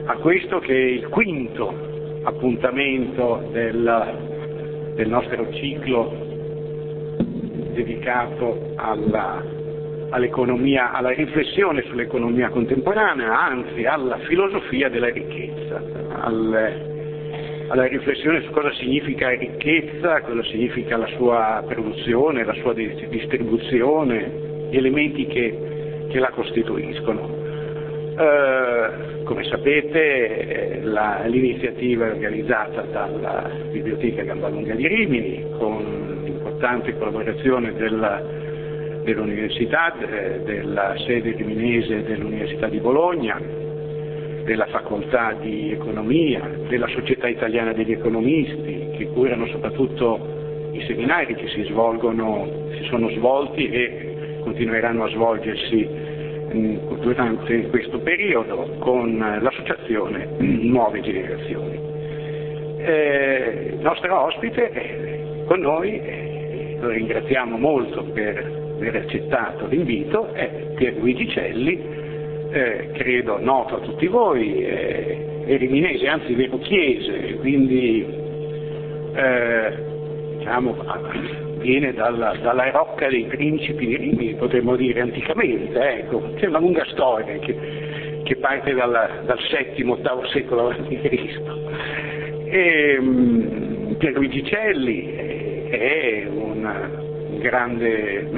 a questo che è il quinto appuntamento del nostro ciclo dedicato all'economia, alla riflessione sull'economia contemporanea, anzi alla filosofia della ricchezza, alla riflessione su cosa significa ricchezza, cosa significa la sua produzione, la sua distribuzione, gli elementi che la costituiscono. Come sapete, l'iniziativa è organizzata dalla Biblioteca Gamballunga di Rimini con l'importante collaborazione dell'Università, della sede riminese dell'Università di Bologna, della Facoltà di Economia, della Società Italiana degli Economisti, che curano soprattutto i seminari che si sono svolti e continueranno a svolgersi durante questo periodo con l'associazione Nuove Generazioni. Il nostro ospite è con noi, lo ringraziamo molto per aver accettato l'invito, è Pierluigi Celli, credo noto a tutti voi, è riminese, anzi verochiese, quindi viene dalla rocca dei principi di Rimini, potremmo dire anticamente, ecco. C'è una lunga storia che parte dal VII-VIII secolo a.C. Pierluigi Celli è un grande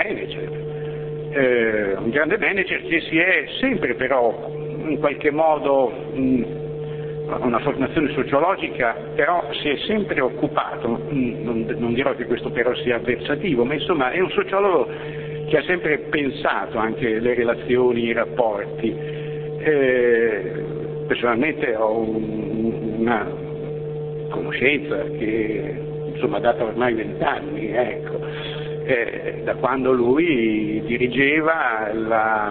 manager che si è sempre però in qualche modo una formazione sociologica, però si è sempre occupato, non dirò che questo però sia avversativo, ma insomma è un sociologo che ha sempre pensato anche le relazioni, i rapporti. Personalmente ho una conoscenza che insomma data ormai 20 anni, ecco, da quando lui dirigeva la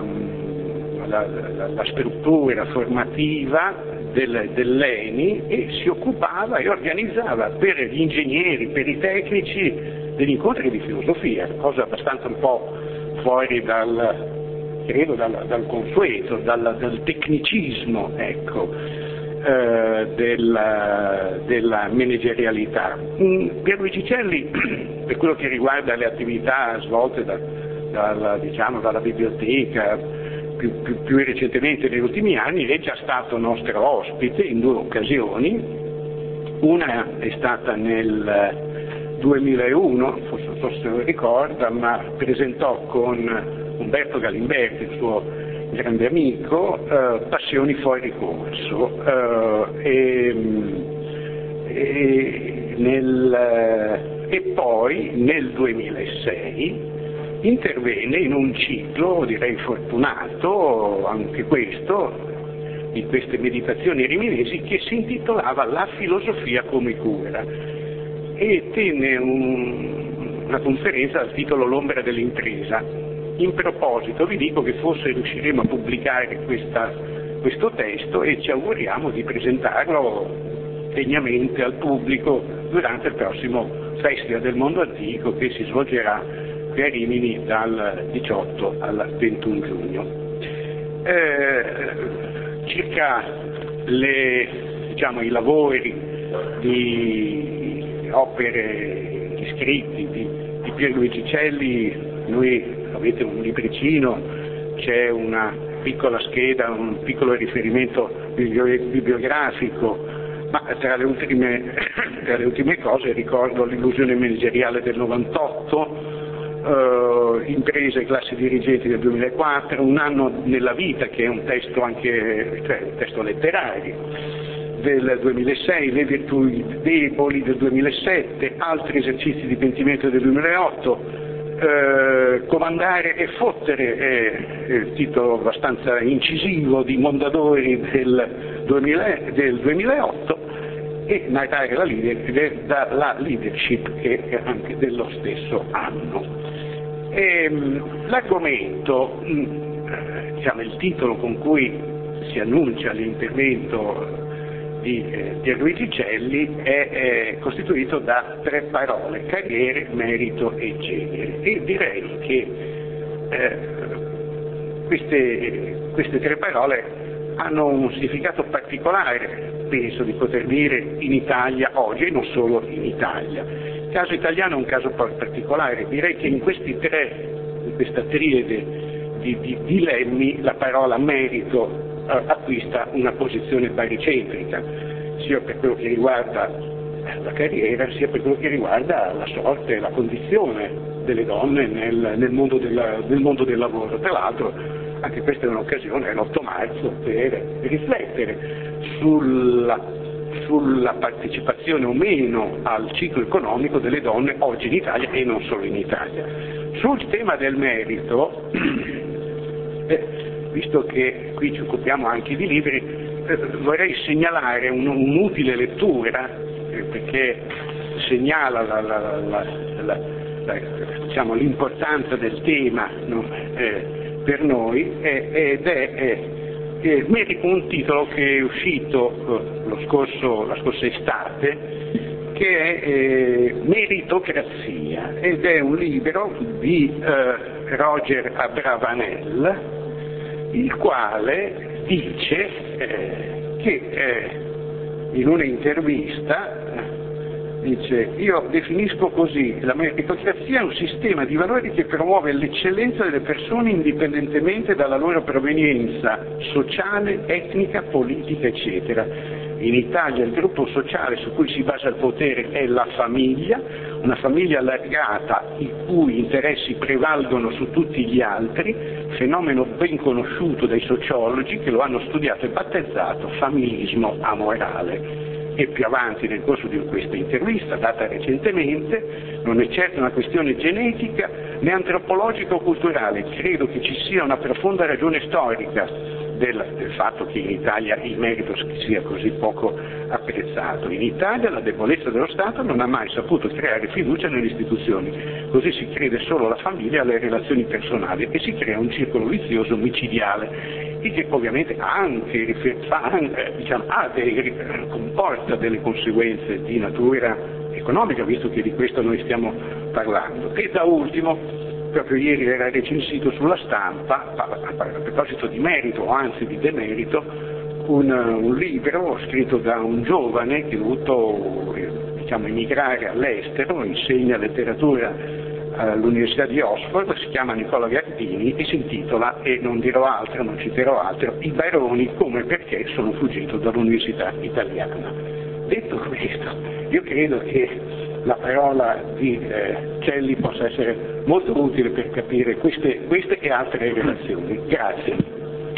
struttura formativa dell'ENI e si occupava e organizzava per gli ingegneri, per i tecnici degli incontri di filosofia, cosa abbastanza un po' fuori dal consueto, dal tecnicismo, ecco, della managerialità. Pierluigi Celli, per quello che riguarda le attività svolte dalla biblioteca, più recentemente negli ultimi anni, è già stato nostro ospite in 2 occasioni. Una è stata nel 2001, forse non so se lo ricorda, ma presentò con Umberto Galimberti, il suo grande amico, Passioni fuori corso, e poi nel 2006 intervenne in un ciclo, direi fortunato anche questo, di queste meditazioni riminesi, che si intitolava La filosofia come cura, e tenne una conferenza dal titolo L'ombra dell'impresa. In proposito vi dico che forse riusciremo a pubblicare questo testo e ci auguriamo di presentarlo degnamente al pubblico durante il prossimo Festival del Mondo Antico, che si svolgerà qui a Rimini dal 18 al 21 giugno. Circa i lavori di opere, di scritti di Pierluigi Celli, noi avete un libricino, c'è una piccola scheda, un piccolo riferimento bibliografico, ma tra le ultime cose ricordo L'illusione manageriale del 98, Imprese e classi dirigenti del 2004, Un anno nella vita, che è un testo anche, un testo letterario, del 2006, Le virtù deboli del 2007, Altri esercizi di pentimento del 2008, Comandare e fottere è il titolo abbastanza incisivo di Mondadori del 2008, e Narrare la leadership, che è anche dello stesso anno. L'argomento, il titolo con cui si annuncia l'intervento di Pierluigi Celli è costituito da 3 parole: carriere, merito e genere, e direi che queste 3 parole hanno un significato particolare, penso di poter dire, in Italia oggi e non solo in Italia. Il caso italiano è un caso particolare, direi che in questa triade di dilemmi la parola merito acquista una posizione baricentrica, sia per quello che riguarda la carriera, sia per quello che riguarda la sorte, la condizione delle donne nel mondo del lavoro. Tra l'altro anche questa è un'occasione, l'8 marzo, per riflettere sulla partecipazione o meno al ciclo economico delle donne oggi in Italia e non solo in Italia. Sul tema del merito, visto che qui ci occupiamo anche di libri, vorrei segnalare un'utile lettura, perché segnala diciamo, l'importanza del tema, no? Per noi, ed merita un titolo che è uscito la scorsa estate, che è Meritocrazia, ed è un libro di Roger Abravanel, il quale dice che in un'intervista dice: io definisco così la meritocrazia un sistema di valori che promuove l'eccellenza delle persone indipendentemente dalla loro provenienza sociale, etnica, politica, eccetera. In Italia il gruppo sociale su cui si basa il potere è la famiglia, una famiglia allargata i cui interessi prevalgono su tutti gli altri, fenomeno ben conosciuto dai sociologi che lo hanno studiato e battezzato familismo amorale. E più avanti nel corso di questa intervista, data recentemente, non è certo una questione genetica né antropologica o culturale, credo che ci sia una profonda ragione storica del fatto che in Italia il merito sia così poco apprezzato. In Italia la debolezza dello Stato non ha mai saputo creare fiducia nelle istituzioni, così si crede solo alla famiglia e alle relazioni personali e si crea un circolo vizioso micidiale, il che ovviamente comporta delle conseguenze di natura economica, visto che di questo noi stiamo parlando. E da ultimo, proprio ieri era recensito sulla Stampa, a proposito di merito o anzi di demerito, un libro scritto da un giovane che ha dovuto emigrare all'estero, insegna letteratura all'Università di Oxford, si chiama Nicola Gardini e si intitola, e non dirò altro, non citerò altro, I baroni come e perché sono fuggito dall'Università italiana. Detto questo, io credo che la parola di Celli possa essere molto utile per capire queste e altre relazioni. Grazie.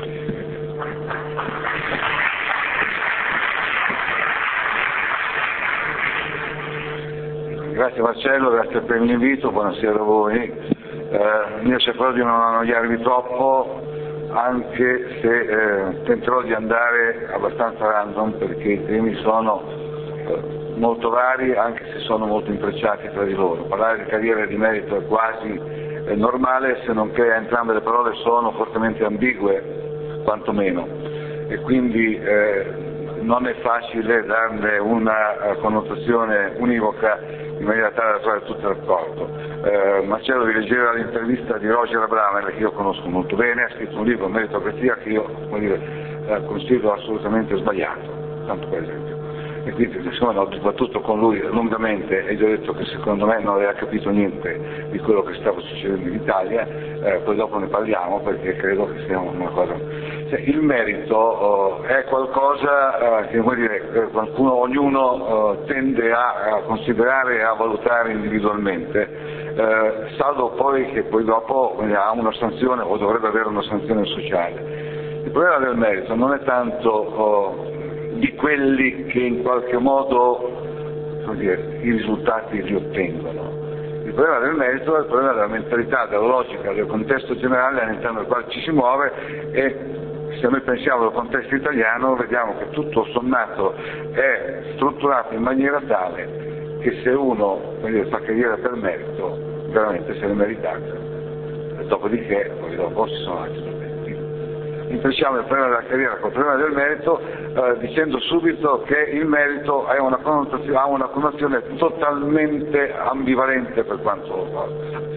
Grazie Marcello, grazie per l'invito, buonasera a voi. Io cercherò di non annoiarvi troppo, anche se tenterò di andare abbastanza random, perché i temi sono molto vari, anche se sono molto intrecciati tra di loro. Parlare di carriera e di merito è quasi normale, se non che entrambe le parole sono fortemente ambigue, quantomeno, e quindi non è facile darne una connotazione univoca in maniera tale da trovare tutto d'accordo. Marcello vi leggeva l'intervista di Roger Abravanel, che io conosco molto bene, ha scritto un libro, Meritocrazia, che io considero assolutamente sbagliato, tanto per esempio. E quindi siccome ho dibattuto con lui lungamente e gli ho detto che secondo me non aveva capito niente di quello che stava succedendo in Italia, poi dopo ne parliamo, perché credo che sia una cosa. Cioè, il merito è qualcosa che ognuno tende a considerare e a valutare individualmente, salvo poi che poi dopo ha una sanzione o dovrebbe avere una sanzione sociale. Il problema del merito non è tanto di quelli che in qualche modo i risultati li ottengono. Il problema del merito è il problema della mentalità, della logica, del contesto generale all'interno del quale ci si muove, e se noi pensiamo al contesto italiano vediamo che tutto sommato è strutturato in maniera tale che se uno fa carriera per merito veramente se l'è meritata, dopodiché poi dopo ci sono altri problemi. Intrecciamo il problema della carriera col problema del merito, dicendo subito che il merito ha una connotazione totalmente ambivalente per quanto lo riguarda.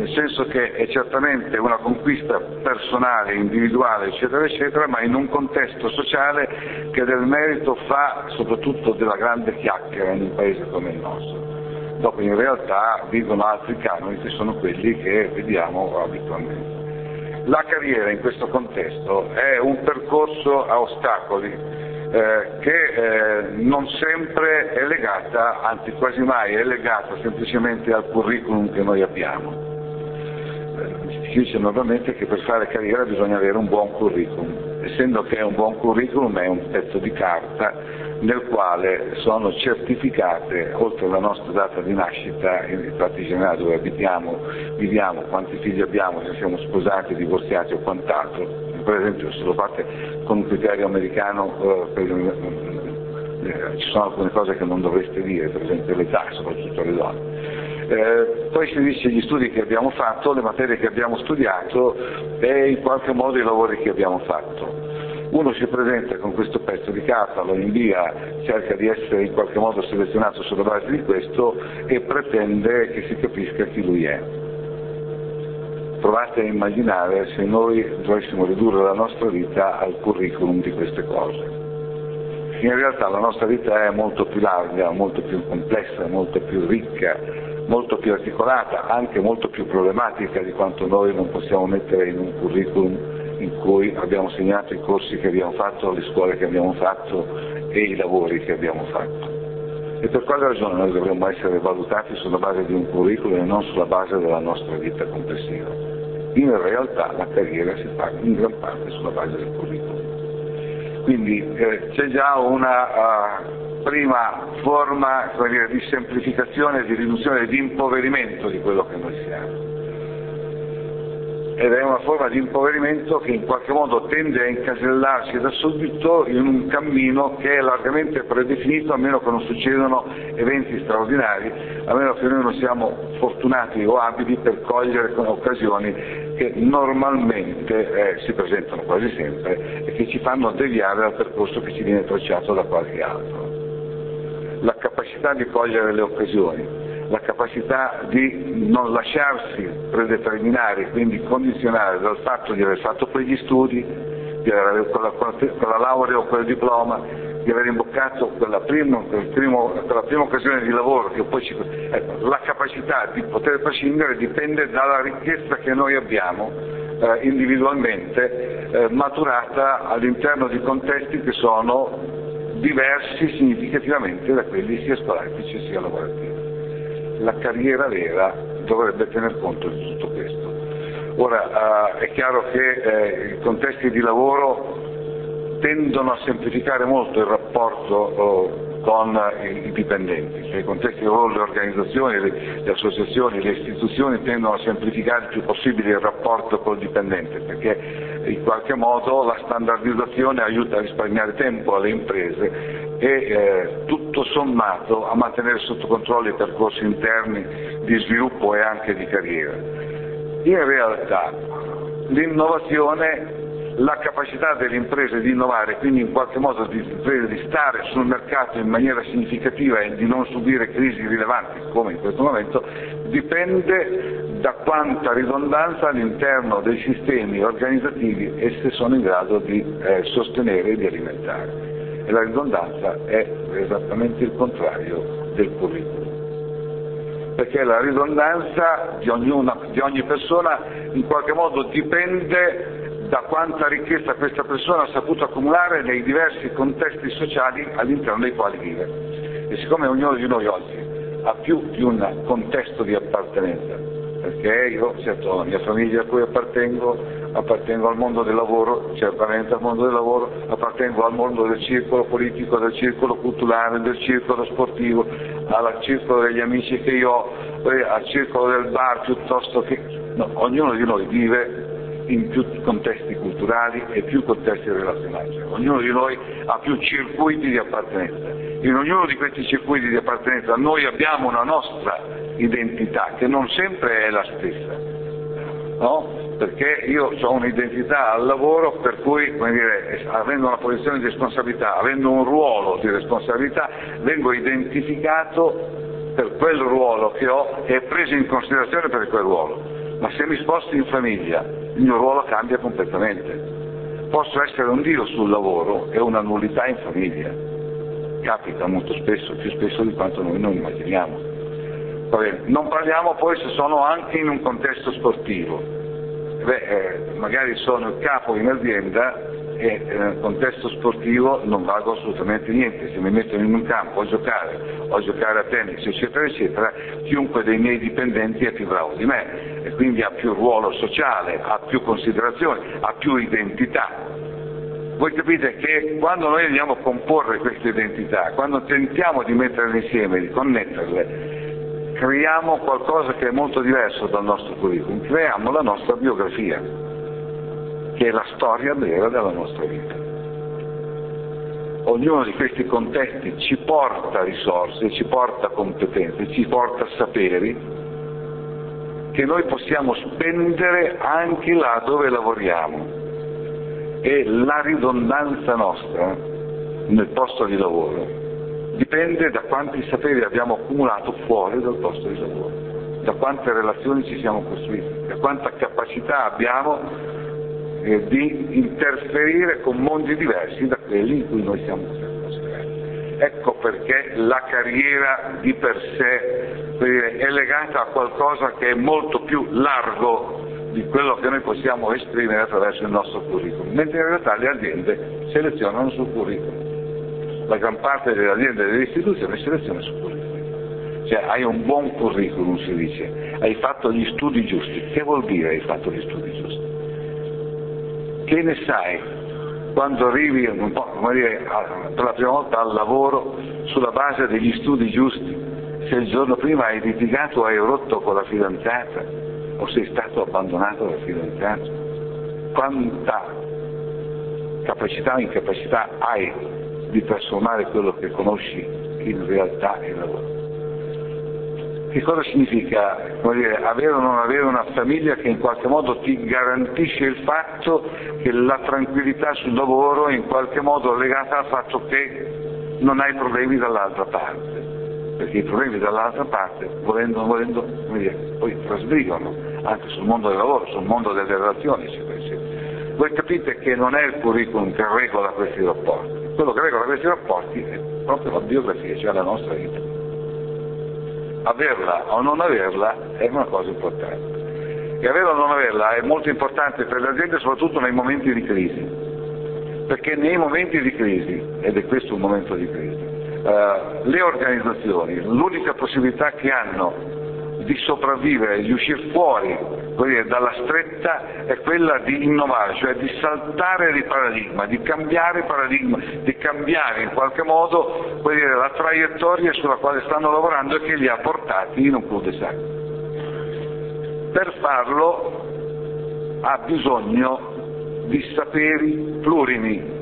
nel senso che è certamente una conquista personale, individuale, eccetera, eccetera, ma in un contesto sociale che del merito fa soprattutto della grande chiacchiera in un paese come il nostro. Dopo in realtà vivono altri canoni che sono quelli che vediamo abitualmente. La carriera in questo contesto è un percorso a ostacoli che non sempre è legata, anzi quasi mai è legata semplicemente al curriculum che noi abbiamo. Si dice normalmente che per fare carriera bisogna avere un buon curriculum, essendo che un buon curriculum è un pezzo di carta nel quale sono certificate, oltre alla nostra data di nascita, in fatti generali dove abitiamo, viviamo, quanti figli abbiamo, se siamo sposati, divorziati o quant'altro. Per esempio, se lo fate con un criterio americano, ci sono alcune cose che non dovreste dire, per esempio l'età, soprattutto le donne. Poi si dice gli studi che abbiamo fatto, le materie che abbiamo studiato e in qualche modo i lavori che abbiamo fatto. Uno si presenta con questo pezzo di carta, lo invia, cerca di essere in qualche modo selezionato sulla base di questo e pretende che si capisca chi lui è. Provate a immaginare se noi dovessimo ridurre la nostra vita al curriculum di queste cose. In realtà la nostra vita è molto più larga, molto più complessa, molto più ricca, molto più articolata, anche molto più problematica di quanto noi non possiamo mettere in un curriculum in cui abbiamo segnato i corsi che abbiamo fatto, le scuole che abbiamo fatto e i lavori che abbiamo fatto. E per quale ragione noi dovremmo essere valutati sulla base di un curriculum e non sulla base della nostra vita complessiva? In realtà la carriera si fa in gran parte sulla base del curriculum. Quindi c'è già una prima forma, come dire, di semplificazione, di riduzione, di impoverimento di quello che noi siamo. Ed è una forma di impoverimento che in qualche modo tende a incasellarsi da subito in un cammino che è largamente predefinito, a meno che non succedano eventi straordinari, a meno che noi non siamo fortunati o abili per cogliere occasioni che normalmente si presentano quasi sempre e che ci fanno deviare dal percorso che ci viene tracciato da qualche altro. La capacità di cogliere le occasioni, la capacità di non lasciarsi predeterminare, quindi condizionare dal fatto di aver fatto quegli studi, di avere quella laurea o quel diploma, di aver imboccato quella prima occasione di lavoro, che poi la capacità di poter prescindere dipende dalla ricchezza che noi abbiamo individualmente, maturata all'interno di contesti che sono diversi significativamente da quelli sia scolastici sia lavorativi. La carriera vera dovrebbe tener conto di tutto questo. Ora è chiaro che i contesti di lavoro tendono a semplificare molto il rapporto con i dipendenti, cioè i contesti di lavoro, le organizzazioni, le associazioni, le istituzioni tendono a semplificare il più possibile il rapporto col dipendente, perché in qualche modo la standardizzazione aiuta a risparmiare tempo alle imprese e tutto sommato a mantenere sotto controllo i percorsi interni di sviluppo e anche di carriera. In realtà l'innovazione, la capacità delle imprese di innovare, quindi in qualche modo di stare sul mercato in maniera significativa e di non subire crisi rilevanti come in questo momento, dipende da quanta ridondanza all'interno dei sistemi organizzativi esse sono in grado di sostenere e di alimentare. E la ridondanza è esattamente il contrario del curriculum. Perché la ridondanza di ogni persona in qualche modo dipende da quanta ricchezza questa persona ha saputo accumulare nei diversi contesti sociali all'interno dei quali vive. E siccome ognuno di noi oggi ha più di un contesto di appartenenza, perché io, certo, la mia famiglia a cui appartengo al mondo del lavoro, certamente al mondo del lavoro, appartengo al mondo del circolo politico, del circolo culturale, del circolo sportivo, al circolo degli amici che io ho, al circolo del bar, piuttosto che... No, ognuno di noi vive in più contesti culturali e più contesti relazionali, cioè, ognuno di noi ha più circuiti di appartenenza. In ognuno di questi circuiti di appartenenza noi abbiamo una nostra identità che non sempre è la stessa, no? Perché io ho un'identità al lavoro per cui, come dire, avendo una posizione di responsabilità, avendo un ruolo di responsabilità, vengo identificato per quel ruolo che ho e preso in considerazione per quel ruolo. ma se mi sposto in famiglia il mio ruolo cambia completamente. Posso essere un dio sul lavoro e una nullità in famiglia. Capita molto spesso, più spesso di quanto noi non immaginiamo. Va bene. Non parliamo poi se sono anche in un contesto sportivo. Magari sono il capo in azienda e nel contesto sportivo non valgo assolutamente niente. Se mi mettono in un campo a giocare a tennis, eccetera, eccetera, chiunque dei miei dipendenti è più bravo di me e quindi ha più ruolo sociale, ha più considerazione, ha più identità. Voi capite che quando noi andiamo a comporre queste identità, quando tentiamo di metterle insieme, di connetterle, creiamo qualcosa che è molto diverso dal nostro curriculum, creiamo la nostra biografia, che è la storia vera della nostra vita. Ognuno di questi contesti ci porta risorse, ci porta competenze, ci porta saperi che noi possiamo spendere anche là dove lavoriamo. E la ridondanza nostra nel posto di lavoro dipende da quanti saperi abbiamo accumulato fuori dal posto di lavoro, da quante relazioni ci siamo costruiti, da quanta capacità abbiamo di interferire con mondi diversi da quelli in cui noi siamo considerati. Ecco perché la carriera di per sé è legata a qualcosa che è molto più largo di quello che noi possiamo esprimere attraverso il nostro curriculum, mentre in realtà le aziende selezionano sul curriculum. La gran parte delle aziende e delle istituzioni seleziona sul curriculum. Cioè hai un buon curriculum, si dice, hai fatto gli studi giusti. Che vuol dire hai fatto gli studi giusti? Che ne sai quando arrivi un po', come dire, per la prima volta al lavoro sulla base degli studi giusti, se il giorno prima hai litigato o hai rotto con la fidanzata o sei stato abbandonato dal fidanzato? Quanta capacità o incapacità hai di trasformare quello che conosci in realtà e lavoro? Che cosa significa, come dire, avere o non avere una famiglia che in qualche modo ti garantisce il fatto che la tranquillità sul lavoro è in qualche modo legata al fatto che non hai problemi dall'altra parte? Perché i problemi dall'altra parte, volendo o non volendo, come dire, poi trasbrigano anche sul mondo del lavoro, sul mondo delle relazioni, eccetera, eccetera. Voi capite che non è il curriculum che regola questi rapporti, quello che regola questi rapporti è proprio la biografia, cioè la nostra vita. Averla o non averla è una cosa importante. E averla o non averla è molto importante per le aziende, soprattutto nei momenti di crisi. Perché nei momenti di crisi, ed è questo un momento di crisi, le organizzazioni, l'unica possibilità che hanno di sopravvivere, di uscire fuori dalla stretta è quella di innovare, cioè di saltare di paradigma, di cambiare paradigma, di cambiare in qualche modo la traiettoria sulla quale stanno lavorando e che li ha portati in un cul-de-sac. Per farlo ha bisogno di saperi plurimi.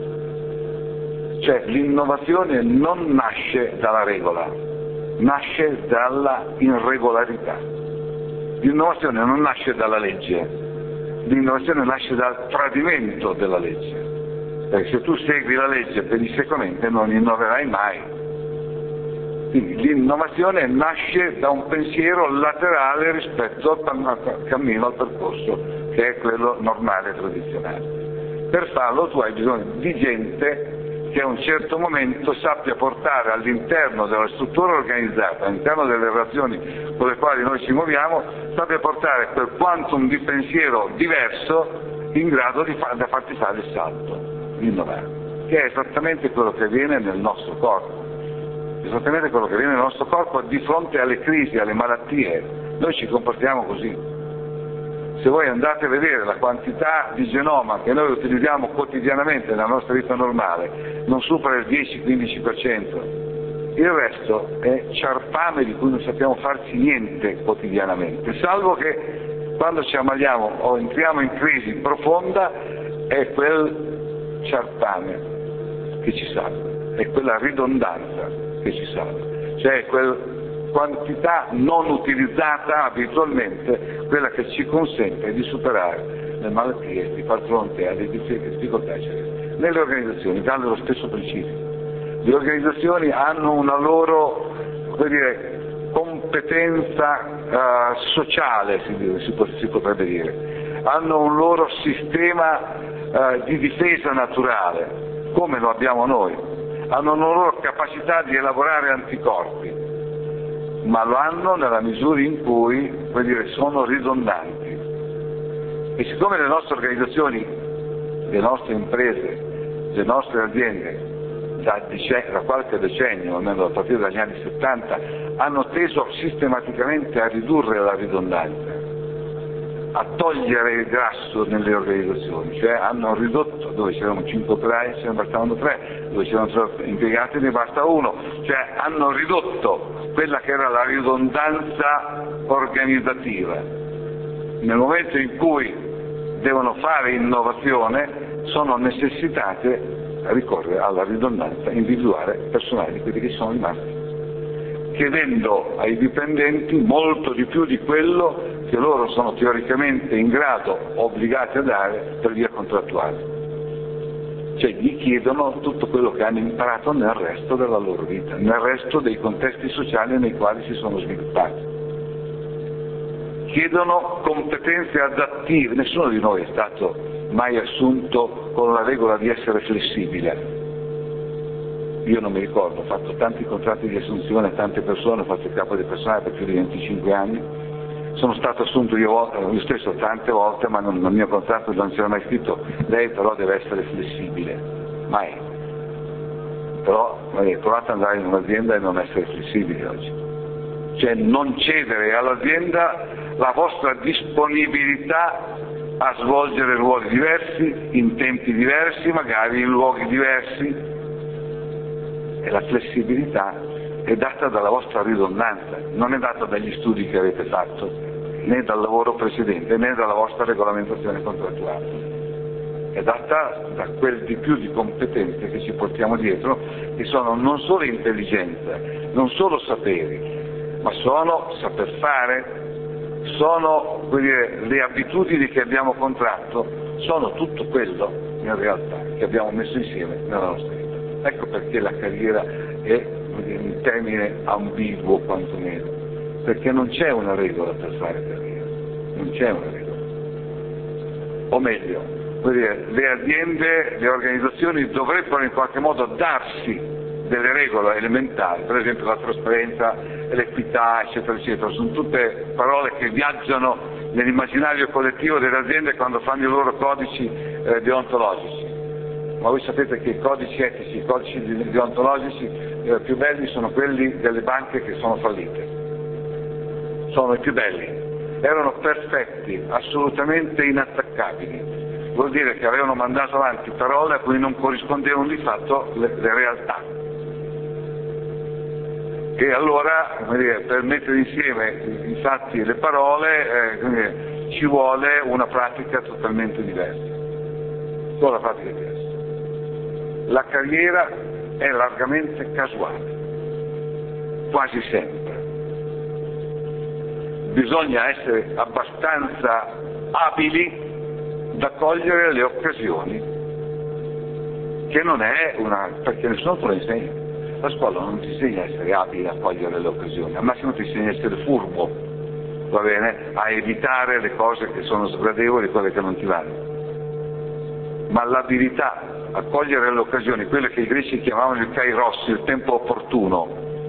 Cioè l'innovazione non nasce dalla regola, nasce dalla irregolarità. L'innovazione non nasce dalla legge, l'innovazione nasce dal tradimento della legge. Perché se tu segui la legge pedissequamente non innoverai mai. Quindi l'innovazione nasce da un pensiero laterale rispetto al cammino, al percorso, che è quello normale e tradizionale. Per farlo tu hai bisogno di gente che a un certo momento sappia portare all'interno della struttura organizzata, all'interno delle relazioni con le quali noi ci muoviamo, sappia portare quel quantum di pensiero diverso in grado di farti fare il salto, di innovare, che è esattamente quello che avviene nel nostro corpo, esattamente quello che avviene nel nostro corpo di fronte alle crisi, alle malattie. Noi ci comportiamo così. Se voi andate a vedere la quantità di genoma che noi utilizziamo quotidianamente nella nostra vita normale, non supera il 10-15%, il resto è ciarpame di cui non sappiamo farci niente quotidianamente, salvo che quando ci ammaliamo o entriamo in crisi profonda è quel ciarpame che ci salva, è quella ridondanza che ci salva, cioè quel quantità non utilizzata abitualmente, quella che ci consente di superare le malattie, di far fronte alle difficoltà eccetera. Nelle organizzazioni vale lo stesso principio. Le organizzazioni hanno una loro, competenza sociale, si potrebbe dire, hanno un loro sistema di difesa naturale, come lo abbiamo noi, hanno una loro capacità di elaborare anticorpi, ma lo hanno nella misura in cui, sono ridondanti. E siccome le nostre organizzazioni, le nostre imprese, le nostre aziende, da qualche decennio, almeno a partire dagli anni 70, hanno teso sistematicamente a ridurre la ridondanza, a togliere il grasso nelle organizzazioni, cioè hanno ridotto, dove c'erano 5 operai ce ne bastavano 3, dove c'erano 3 impiegati ne basta 1, cioè hanno ridotto quella che era la ridondanza organizzativa. Nel momento in cui devono fare innovazione sono necessitate a ricorrere alla ridondanza individuale personale di quelli che sono rimasti, chiedendo ai dipendenti molto di più di quello che loro sono teoricamente in grado, obbligati a dare per via contrattuale. Cioè gli chiedono tutto quello che hanno imparato nel resto della loro vita, nel resto dei contesti sociali nei quali si sono sviluppati. Chiedono competenze adattive, nessuno di noi è stato mai assunto con la regola di essere flessibile. Io non mi ricordo, ho fatto tanti contratti di assunzione a tante persone, ho fatto il capo di personale per più di 25 anni, sono stato assunto io stesso tante volte, ma nel mio contratto non c'era mai scritto lei però deve essere flessibile, mai. Però provate ad andare in un'azienda e non essere flessibili oggi, cioè non cedere all'azienda la vostra disponibilità a svolgere ruoli diversi, in tempi diversi, magari in luoghi diversi, e la flessibilità è data dalla vostra ridondanza, non è data dagli studi che avete fatto, né dal lavoro precedente, né dalla vostra regolamentazione contrattuale. È data da quel di più di competenze che ci portiamo dietro, che sono non solo intelligenza, non solo saperi, ma sono saper fare, sono le abitudini che abbiamo contratto, sono tutto quello in realtà che abbiamo messo insieme nella nostra vita. Ecco perché la carriera è un termine ambiguo quantomeno, perché non c'è una regola per fare carriera, non c'è una regola. O meglio, le aziende, le organizzazioni dovrebbero in qualche modo darsi delle regole elementari, per esempio la trasparenza, l'equità, eccetera, eccetera, sono tutte parole che viaggiano nell'immaginario collettivo delle aziende quando fanno i loro codici deontologici. Ma voi sapete che i codici etici, i codici deontologici più belli sono quelli delle banche che sono fallite. Sono i più belli. Erano perfetti, assolutamente inattaccabili. Vuol dire che avevano mandato avanti parole a cui non corrispondevano di fatto le realtà. E allora, per mettere insieme i fatti e le parole ci vuole una pratica totalmente diversa. Solo la pratica è diversa. La carriera è largamente casuale, quasi sempre. Bisogna essere abbastanza abili da cogliere le occasioni, che non è perché nessuno te lo insegna. La scuola non ti insegna a essere abile a cogliere le occasioni, al massimo ti insegna a essere furbo, va bene? A evitare le cose che sono sgradevoli, quelle che non ti vanno. Ma l'abilità a cogliere le occasioni, quelle che i greci chiamavano il kairos, il tempo opportuno,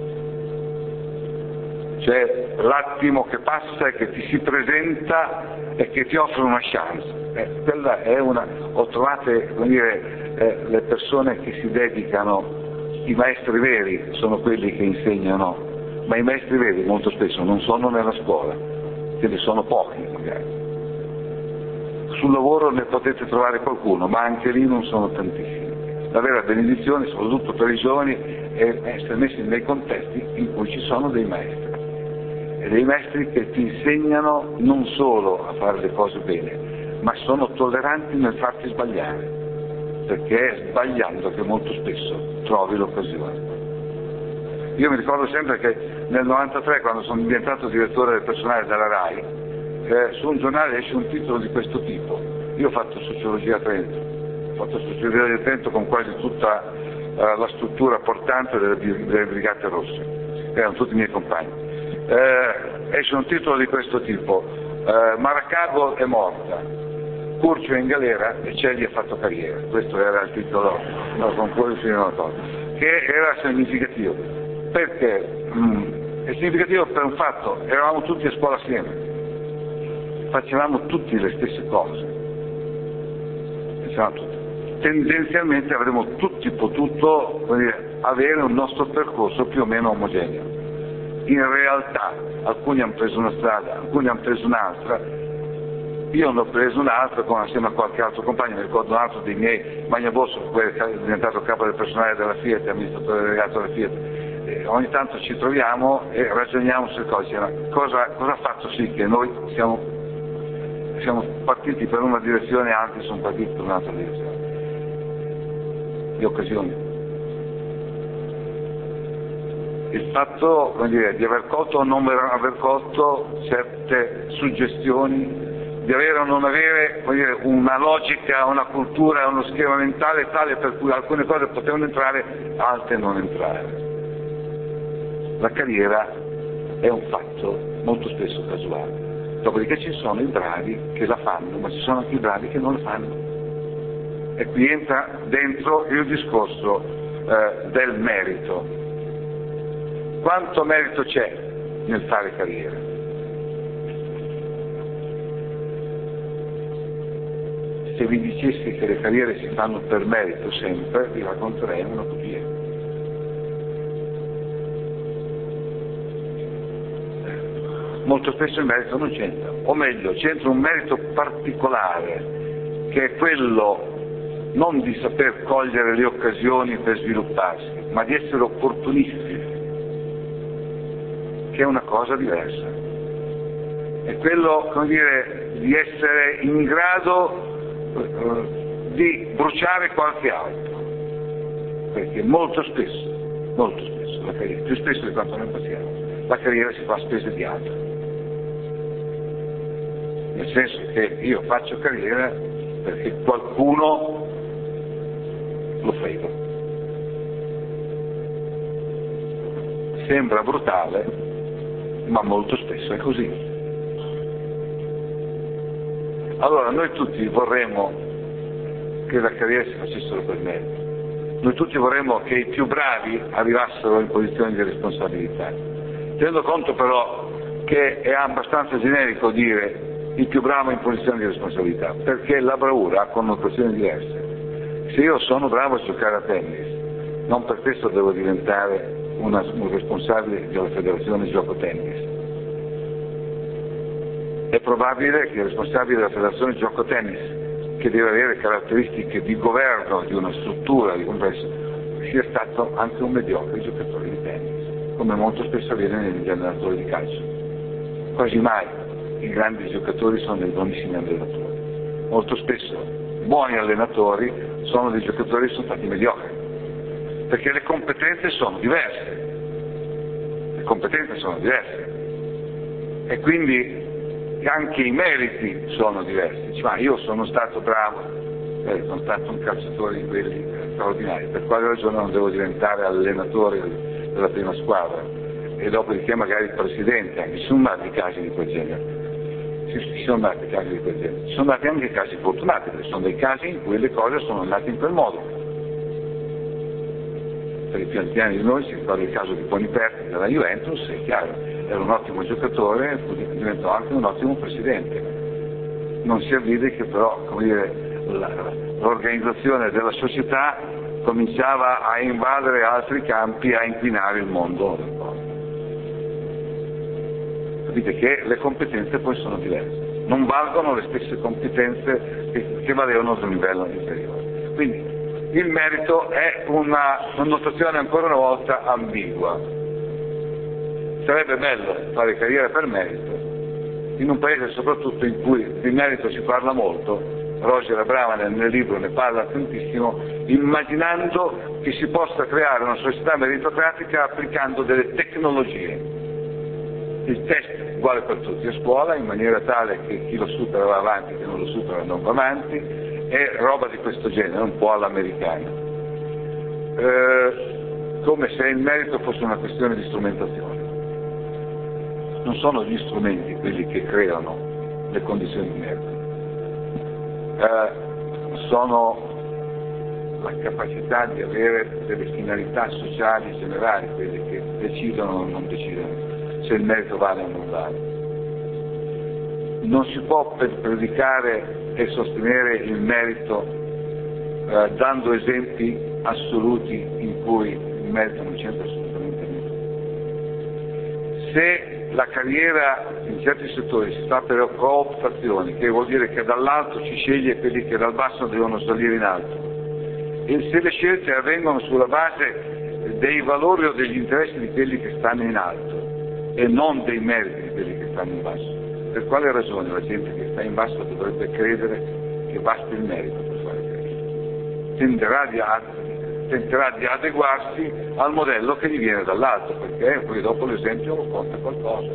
cioè l'attimo che passa e che ti si presenta e che ti offre una chance. Quella è o trovate, le persone che si dedicano, i maestri veri sono quelli che insegnano, ma i maestri veri molto spesso non sono nella scuola, ce ne sono pochi magari. Sul lavoro ne potete trovare qualcuno, ma anche lì non sono tantissimi. La vera benedizione, soprattutto per i giovani, è essere messi nei contesti in cui ci sono dei maestri. E dei maestri che ti insegnano non solo a fare le cose bene, ma sono tolleranti nel farti sbagliare, perché è sbagliando che molto spesso trovi l'occasione. Io mi ricordo sempre che nel 93, quando sono diventato direttore del personale della RAI, su un giornale esce un titolo di questo tipo. Io ho fatto sociologia a Trento, con quasi tutta la struttura portante delle Brigate Rosse, erano tutti i miei compagni. esce un titolo di questo tipo: Maracaibo è morta, Curcio è in galera e Celli ha fatto carriera. Questo era il titolo con cui finito, che era significativo. Perché? È significativo per un fatto: eravamo tutti a scuola assieme, facevamo tutti le stesse cose, tendenzialmente avremmo tutti potuto avere un nostro percorso più o meno omogeneo. In realtà alcuni hanno preso una strada, alcuni hanno preso un'altra. Io ne ho preso un'altra assieme a qualche altro compagno. Mi ricordo un altro dei miei, Magna Bosso, che è diventato capo del personale della Fiat, amministratore delegato della Fiat. Ogni tanto ci troviamo e ragioniamo sulle cose. Cosa ha fatto sì che noi siamo partiti per una direzione, altri sono partiti per un'altra direzione. Le occasioni. Il fatto di aver colto o non aver colto certe suggestioni, di avere o non avere una logica, una cultura, uno schema mentale tale per cui alcune cose potevano entrare, altre non entrare. La carriera è un fatto molto spesso casuale. Dopodiché ci sono i bravi che la fanno, ma ci sono anche i bravi che non la fanno. E qui entra dentro il discorso del merito. Quanto merito c'è nel fare carriera? Se vi dicessi che le carriere si fanno per merito sempre, vi racconterei una bugia. Molto spesso il merito non c'entra, o meglio, c'entra un merito particolare, che è quello non di saper cogliere le occasioni per svilupparsi, ma di essere opportunisti, che è una cosa diversa. È quello, di essere in grado di bruciare qualche altro, perché molto spesso la carriera, più spesso di quanto noi pensiamo, la carriera si fa a spese di altri. Nel senso che io faccio carriera perché qualcuno lo frega. Sembra brutale, ma molto spesso è così. Allora noi tutti vorremmo che la carriera si facessero per merito. Noi tutti vorremmo che i più bravi arrivassero in posizioni di responsabilità. Tenendo conto però che è abbastanza generico dire il più bravo in posizione di responsabilità, perché la bravura ha connotazioni diverse. Se io sono bravo a giocare a tennis, non per questo devo diventare un responsabile della federazione gioco tennis. È probabile che il responsabile della federazione gioco tennis, che deve avere caratteristiche di governo di una struttura, di complesso, sia stato anche un mediocre giocatore di tennis, come molto spesso avviene negli allenatori di calcio. Quasi mai i grandi giocatori sono dei buonissimi allenatori. Molto spesso buoni allenatori sono dei giocatori che sono stati mediocri, perché le competenze sono diverse. E quindi anche i meriti sono diversi. Dici, ma io sono stato bravo, sono stato un calciatore di quelli straordinari, per quale ragione non devo diventare allenatore della prima squadra e dopodiché magari presidente? Anche ci sono dati casi di quel genere. Ci sono dati casi di quel genere. Ci sono dati anche casi fortunati, perché sono dei casi in cui le cose sono andate in quel modo. Per i più anziani di noi si ricorda il caso di Boniperti della Juventus, è chiaro, era un ottimo giocatore, diventò anche un ottimo presidente. Non si avvide che però, l'organizzazione della società cominciava a invadere altri campi, a inquinare il mondo. Capite che le competenze poi sono diverse, non valgono le stesse competenze che valevano ad un livello inferiore. Quindi il merito è una connotazione ancora una volta ambigua. Sarebbe bello fare carriera per merito, in un paese soprattutto in cui di merito si parla molto. Roger Abravan nel libro ne parla tantissimo, immaginando che si possa creare una società meritocratica applicando delle tecnologie. Il test è uguale per tutti a scuola, in maniera tale che chi lo supera va avanti, chi non lo supera non va avanti, e roba di questo genere, un po' all'americana. Come se il merito fosse una questione di strumentazione. non sono gli strumenti quelli che creano le condizioni di merito, sono la capacità di avere delle finalità sociali generali, quelle che decidono o non decidono se il merito vale o non vale. Non si può predicare e sostenere il merito dando esempi assoluti in cui il merito non c'entra assolutamente niente. Se la carriera in certi settori si fa per cooptazione, che vuol dire che dall'alto ci sceglie quelli che dal basso devono salire in alto, e se le scelte avvengono sulla base dei valori o degli interessi di quelli che stanno in alto e non dei meriti di quelli che stanno in basso, per quale ragione la gente che sta in basso dovrebbe credere che basti il merito per fare questo? Tenterà di adeguarsi al modello che gli viene dall'alto, perché poi dopo l'esempio lo conta qualcosa.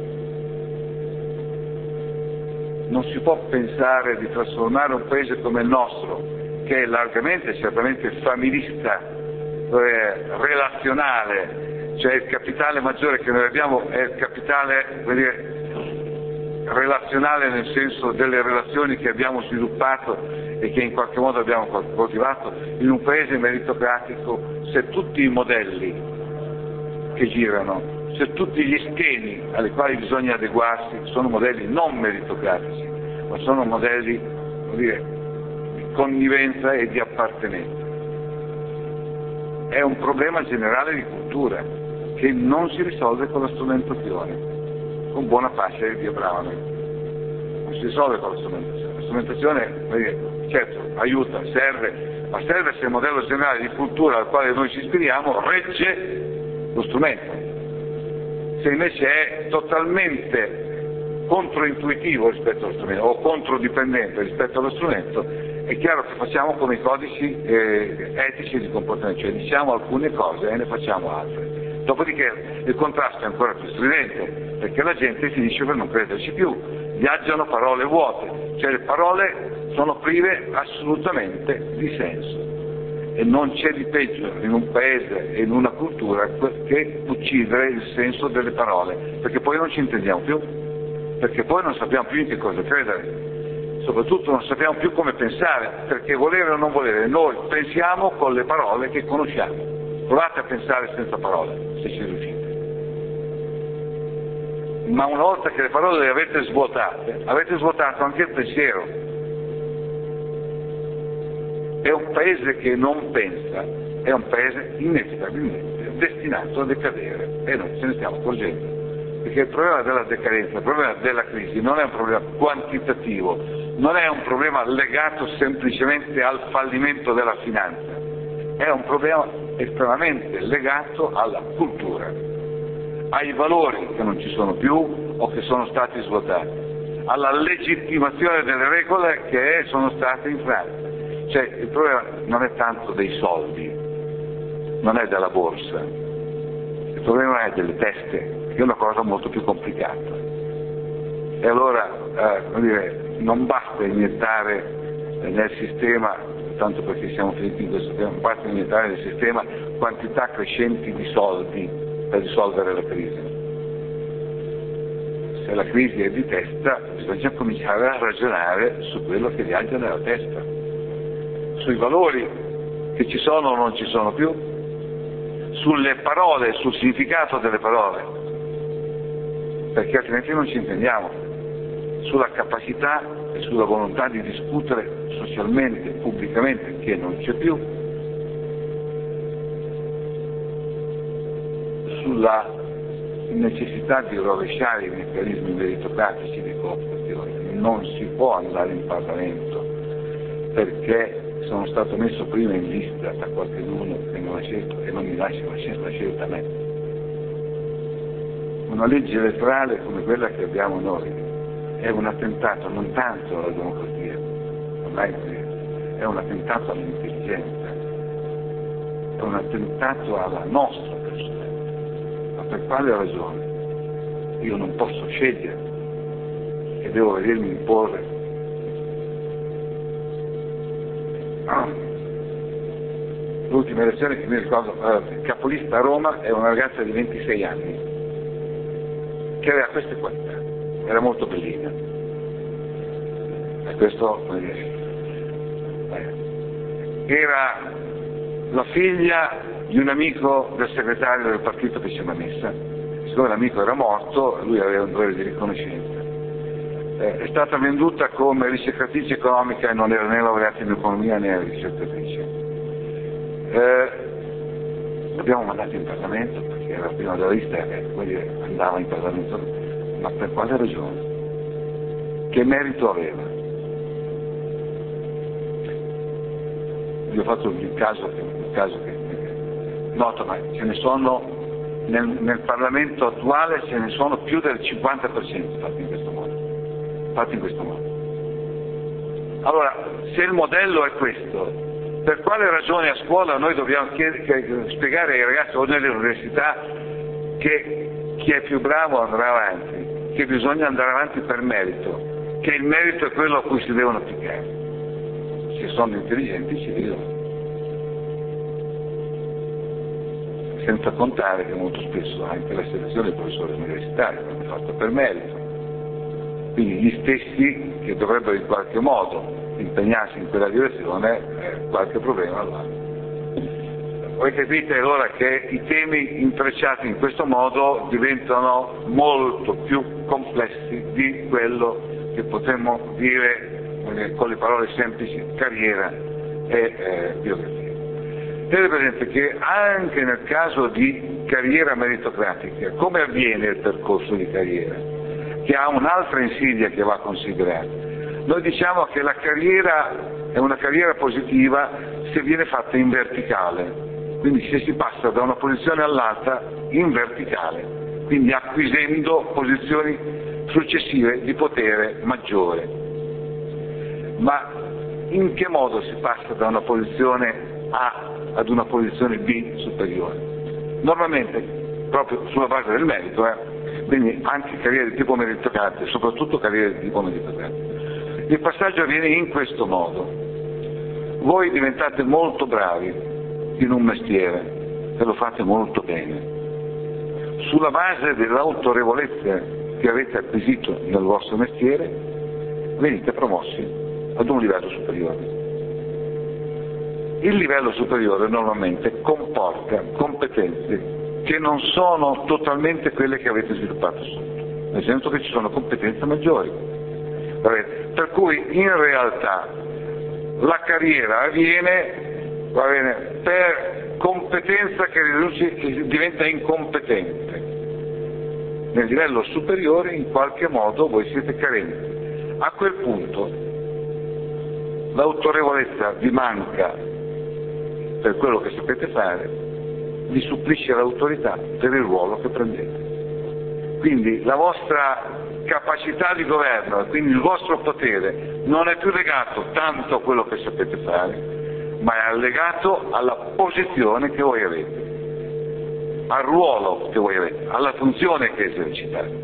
Non si può pensare di trasformare un paese come il nostro, che è largamente, certamente familista, relazionale, cioè il capitale maggiore che noi abbiamo è il capitale, relazionale nel senso delle relazioni che abbiamo sviluppato e che in qualche modo abbiamo coltivato in un paese meritocratico. Se tutti i modelli che girano, se tutti gli schemi ai quali bisogna adeguarsi sono modelli non meritocratici, ma sono modelli, di connivenza e di appartenenza, è un problema generale di cultura che non si risolve con la strumentazione, con buona pace e Dio brava noi. Non si risolve con la strumentazione. La strumentazione, certo, aiuta, serve, ma serve se il modello generale di cultura al quale noi ci ispiriamo regge lo strumento. Se invece è totalmente controintuitivo rispetto allo strumento o controdipendente rispetto allo strumento, è chiaro che facciamo come i codici etici di comportamento, cioè diciamo alcune cose e ne facciamo altre. Dopodiché il contrasto è ancora più stridente, perché la gente finisce per non crederci più, viaggiano parole vuote, cioè le parole sono prive assolutamente di senso. E non c'è di peggio in un paese e in una cultura che uccidere il senso delle parole, perché poi non ci intendiamo più, perché poi non sappiamo più in che cosa credere, soprattutto non sappiamo più come pensare, perché volere o non volere, noi pensiamo con le parole che conosciamo. Provate a pensare senza parole, se ci riuscite. Ma una volta che le parole le avete svuotate, avete svuotato anche il pensiero. È un paese che non pensa, è un paese inevitabilmente destinato a decadere, e noi ce ne stiamo accorgendo. Perché il problema della decadenza, il problema della crisi non è un problema quantitativo, non è un problema legato semplicemente al fallimento della finanza, è un problema estremamente legato alla cultura, ai valori che non ci sono più o che sono stati svuotati, alla legittimazione delle regole che sono state infrante. Cioè il problema non è tanto dei soldi, non è della borsa, il problema è delle teste, che è una cosa molto più complicata. E allora non basta iniettare nel sistema, tanto perché siamo finiti in questo tema, non basta iniettare nel sistema quantità crescenti di soldi per risolvere la crisi. Se la crisi è di testa, bisogna cominciare a ragionare su quello che viaggia nella testa, sui valori che ci sono o non ci sono più, sulle parole, sul significato delle parole, perché altrimenti non ci intendiamo, sulla capacità e sulla volontà di discutere socialmente, pubblicamente, che non c'è più, sulla necessità di rovesciare i meccanismi meritocratici di cooptazione. Non si può andare in Parlamento perché sono stato messo prima in lista da qualcuno che non ha scelto e non mi lascia la scelta a me. Una legge elettorale come quella che abbiamo noi è un attentato non tanto alla democrazia, ormai è un attentato all'intelligenza, è un attentato alla nostra persona. Ma per quale ragione? Io non posso scegliere e devo vedermi imporre. L'ultima elezione che mi ricordo, capolista a Roma, è una ragazza di 26 anni che aveva queste qualità, era molto bellina. E questo era la figlia di un amico del segretario del partito che ci aveva messa. Siccome l'amico era morto, lui aveva un dovere di riconoscenza. È stata venduta come ricercatrice economica e non era né laureata in economia né ricercatrice. L'abbiamo mandata in Parlamento perché era prima della lista e quindi andava in Parlamento. Ma per quale ragione? Che merito aveva? Io ho fatto un caso che noto, ma ce ne sono nel Parlamento attuale, ce ne sono più del 50% fatti in questo modo. Allora, se il modello è questo, per quale ragione a scuola noi dobbiamo spiegare ai ragazzi o nelle università che chi è più bravo andrà avanti, che bisogna andare avanti per merito, che il merito è quello a cui si devono applicare? Se sono intelligenti ci vedono. Senza contare che molto spesso anche la selezione dei professori universitari viene fatta per merito. Quindi gli stessi che dovrebbero in qualche modo impegnarsi in quella direzione, qualche problema lo hanno. Voi capite allora che i temi intrecciati in questo modo diventano molto più complessi di quello che potremmo dire con le parole semplici carriera e biografia. Tenete presente che anche nel caso di carriera meritocratica, come avviene il percorso di carriera? Che ha un'altra insidia che va considerata. Noi diciamo che la carriera è una carriera positiva se viene fatta in verticale, quindi se si passa da una posizione all'altra in verticale, quindi acquisendo posizioni successive di potere maggiore. Ma in che modo si passa da una posizione A ad una posizione B superiore? Normalmente proprio sulla base del merito, quindi anche carriere di tipo meritocratico, soprattutto carriere di tipo meritocratico. Il passaggio avviene in questo modo: voi diventate molto bravi in un mestiere e lo fate molto bene. Sulla base dell'autorevolezza che avete acquisito nel vostro mestiere venite promossi ad un livello superiore. Il livello superiore normalmente comporta competenze che non sono totalmente quelle che avete sviluppato sotto, nel senso che ci sono competenze maggiori. Per cui in realtà la carriera avviene per competenza che diventa incompetente. Nel livello superiore in qualche modo voi siete carenti. A quel punto l'autorevolezza vi manca per quello che sapete fare, vi supplisce l'autorità per il ruolo che prendete. Quindi la vostra capacità di governo, quindi il vostro potere, non è più legato tanto a quello che sapete fare, ma è legato alla posizione che voi avete, al ruolo che voi avete, alla funzione che esercitate.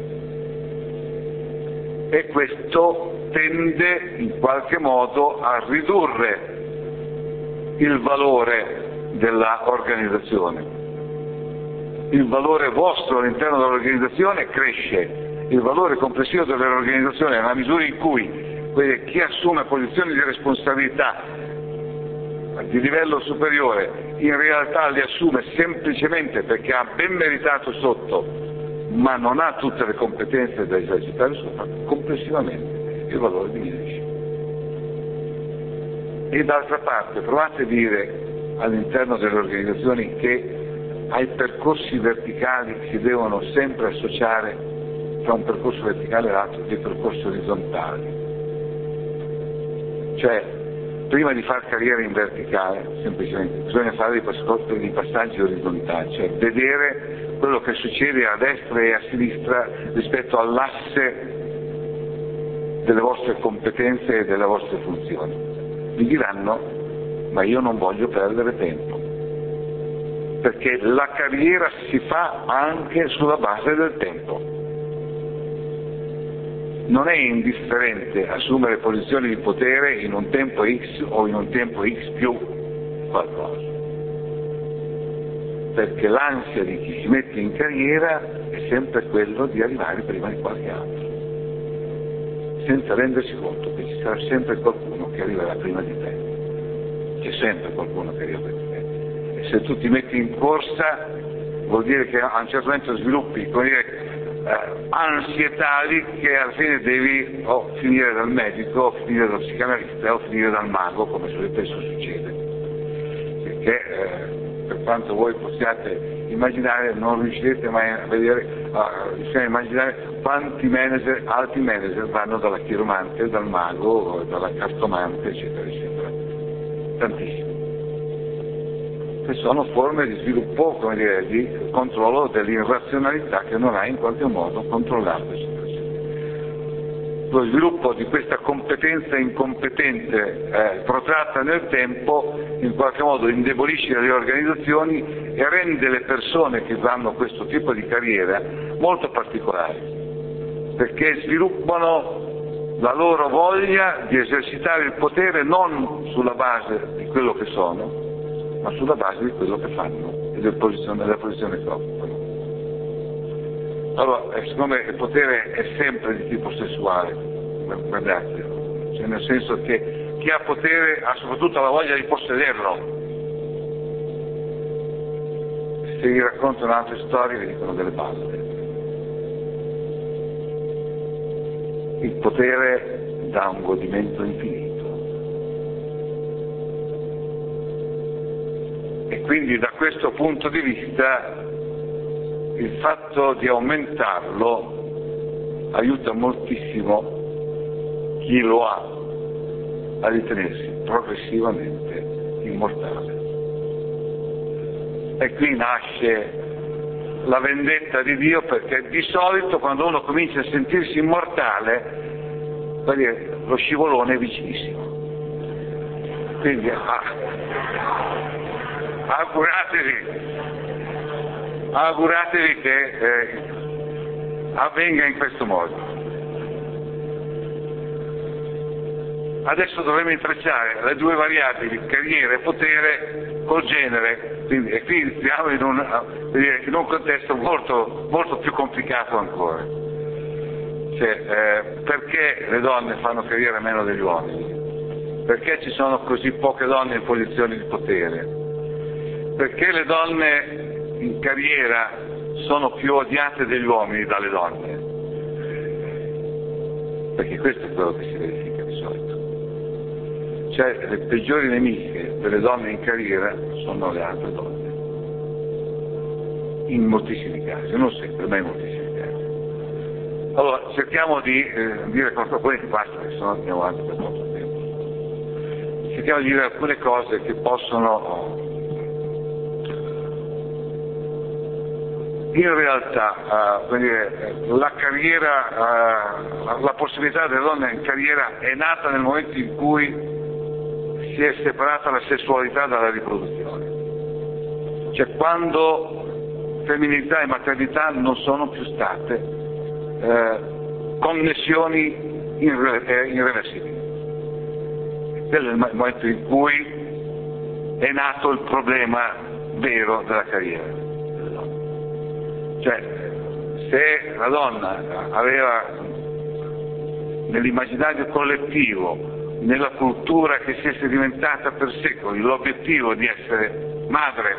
E questo tende in qualche modo a ridurre il valore dell'organizzazione. Il valore vostro all'interno dell'organizzazione cresce, il valore complessivo dell'organizzazione nella misura in cui chi assume posizioni di responsabilità di livello superiore in realtà li assume semplicemente perché ha ben meritato sotto, ma non ha tutte le competenze da esercitare sopra, complessivamente il valore diminuisce. E d'altra parte provate a dire all'interno delle organizzazioni che ai percorsi verticali si devono sempre associare tra un percorso verticale e l'altro dei percorsi orizzontali. Cioè, prima di fare carriera in verticale, semplicemente, bisogna fare dei passaggi orizzontali, cioè vedere quello che succede a destra e a sinistra rispetto all'asse delle vostre competenze e delle vostre funzioni. Vi diranno, ma io non voglio perdere tempo, perché la carriera si fa anche sulla base del tempo. Non è indifferente assumere posizioni di potere in un tempo X o in un tempo X più qualcosa. perché l'ansia di chi si mette in carriera è sempre quello di arrivare prima di qualche altro, senza rendersi conto che ci sarà sempre qualcuno che arriverà prima di te, c'è sempre qualcuno che arriva prima di te, e se tu ti metti in corsa vuol dire che a un certo momento sviluppi, come dire, ansie tali che alla fine devi o finire dal medico, o finire dal psicanalista, o finire dal mago, come spesso succede, perché per quanto voi possiate immaginare non riuscirete mai a vedere, a immaginare quanti manager, alti manager vanno dalla chiromante, dal mago, dalla cartomante, eccetera, eccetera, tantissimi. Che sono forme di sviluppo, come dire, di controllo dell'irrazionalità che non ha in qualche modo controllato la situazione. Lo sviluppo di questa competenza incompetente protratta nel tempo in qualche modo indebolisce le organizzazioni e rende le persone che fanno questo tipo di carriera molto particolari, perché sviluppano la loro voglia di esercitare il potere non sulla base di quello che sono, ma sulla base di quello che fanno e della posizione che occupano. Allora, siccome il potere è sempre di tipo sessuale, guardate, cioè nel senso che chi ha potere ha soprattutto la voglia di possederlo. Se gli raccontano altre storie vi dicono delle balle. Il potere dà un godimento infinito. E quindi da questo punto di vista il fatto di aumentarlo aiuta moltissimo chi lo ha a ritenersi progressivamente immortale. E qui nasce la vendetta di Dio, perché di solito quando uno comincia a sentirsi immortale, lo scivolone è vicinissimo. Quindi auguratevi che avvenga in questo modo. Adesso dovremo intrecciare le due variabili, carriera e potere, col genere, e qui siamo in un contesto molto, molto più complicato ancora. Perché le donne fanno carriera meno degli uomini? Perché ci sono così poche donne in posizioni di potere? Perché le donne in carriera sono più odiate degli uomini dalle donne? Perché questo è quello che si verifica di solito. Cioè, le peggiori nemiche delle donne in carriera sono le altre donne. In moltissimi casi, non sempre, ma in moltissimi casi. Allora, cerchiamo di dire qualcosa, poi basta, che sennò andiamo avanti per molto tempo. Cerchiamo di dire alcune cose che possono in realtà la carriera, la possibilità delle donne in carriera è nata nel momento in cui si è separata la sessualità dalla riproduzione, cioè quando femminilità e maternità non sono più state connessioni irreversibili. Quello è il momento in cui è nato il problema vero della carriera delle donne. Cioè, se la donna aveva nell'immaginario collettivo, nella cultura che si è sedimentata per secoli, l'obiettivo di essere madre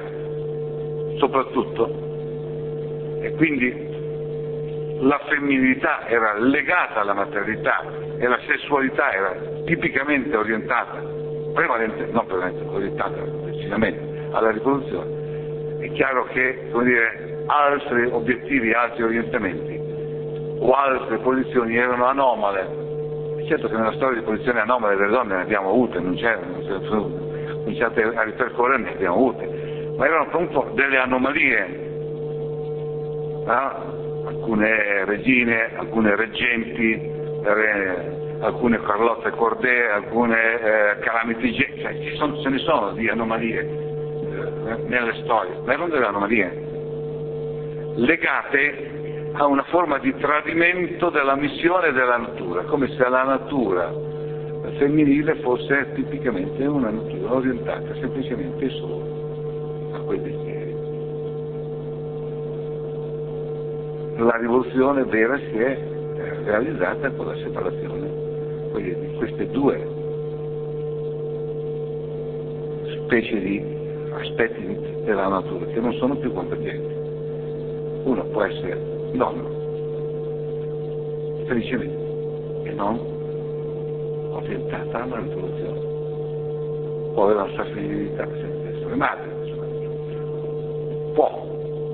soprattutto, e quindi la femminilità era legata alla maternità e la sessualità era tipicamente orientata, orientata decisamente alla riproduzione, è chiaro che, altri obiettivi, altri orientamenti o altre posizioni erano anomale. Certo che nella storia di posizioni anomale delle donne ne abbiamo avute, non cominciate a ripercorrere, ne abbiamo avute, ma erano appunto delle anomalie. Alcune regine, alcune reggenti, alcune Carlotte Corday, alcune Calamity Jane, cioè ce ne sono di anomalie nelle storie, ma erano delle anomalie legate a una forma di tradimento della missione della natura, come se la natura femminile fosse tipicamente una natura orientata semplicemente solo a quei desideri. la rivoluzione vera si è realizzata con la separazione di queste due specie di aspetti della natura che non sono più competenti. Uno può essere nonno, felicemente, e non orientata alla rivoluzione. Può avere la sua felicidità senza essere madre, può,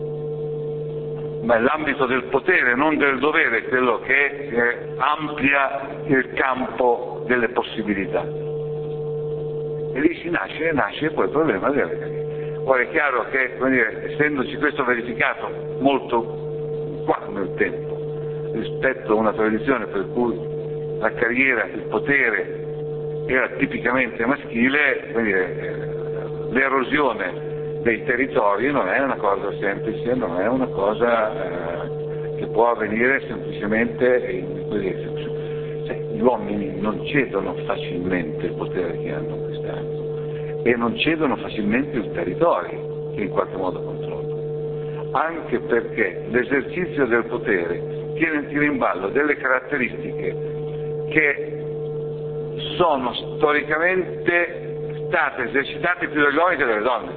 ma è l'ambito del potere, non del dovere, quello che amplia il campo delle possibilità. E lì si nasce poi il problema della carriera. Ora è chiaro che, essendoci questo verificato molto qua nel tempo, rispetto a una tradizione per cui la carriera, il potere era tipicamente maschile, l'erosione dei territori non è una cosa semplice, non è una cosa che può avvenire semplicemente gli uomini non cedono facilmente il potere che hanno acquistato e non cedono facilmente il territorio che in qualche modo controllano, anche perché l'esercizio del potere tiene in ballo delle caratteristiche che sono storicamente state esercitate più dagli uomini che dalle donne,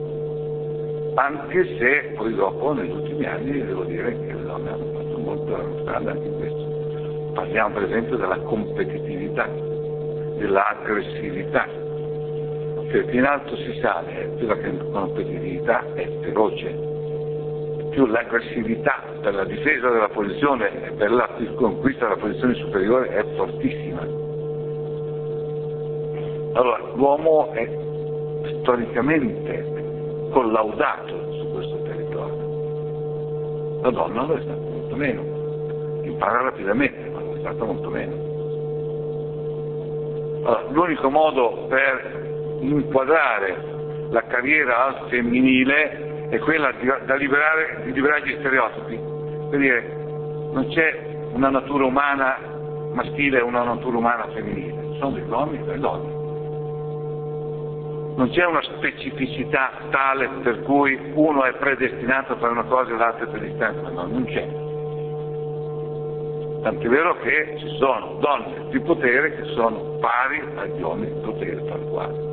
anche se poi dopo negli ultimi anni devo dire che le donne hanno fatto molto strada anche in questo. Parliamo per esempio della competitività, dell'aggressività, che più in alto si sale più la competitività è feroce, più l'aggressività per la difesa della posizione e per la conquista della posizione superiore è fortissima. Allora l'uomo è storicamente collaudato su questo territorio, la donna lo è stata molto meno, impara rapidamente ma lo è stata molto meno. Allora, l'unico modo per inquadrare la carriera al femminile è quella di liberare gli stereotipi, per dire non c'è una natura umana maschile e una natura umana femminile, sono degli uomini e delle donne. Non c'è una specificità tale per cui uno è predestinato a fare una cosa e l'altro è predestinato, no, non c'è. Tant'è vero che ci sono donne di potere che sono pari agli uomini di potere tal quale.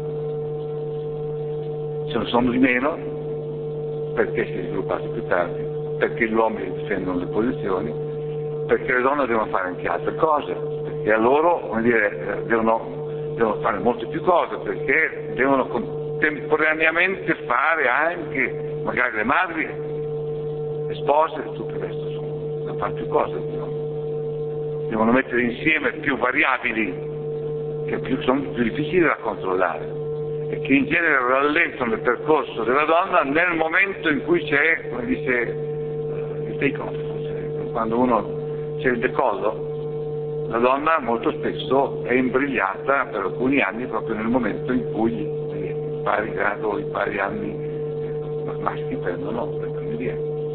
Ce ne sono di meno perché si è sviluppato più tardi, perché gli uomini difendono le posizioni, perché le donne devono fare anche altre cose, perché a loro devono fare molte più cose, perché devono contemporaneamente fare anche magari le madri, le spose e tutto il resto, devono fare più cose, devono mettere insieme più variabili che sono più difficili da controllare e che in genere rallentano il percorso della donna nel momento in cui c'è, come dice il take-off, quando c'è il decollo, la donna molto spesso è imbrigliata per alcuni anni proprio nel momento in cui i pari grado, i pari anni maschi prendono via.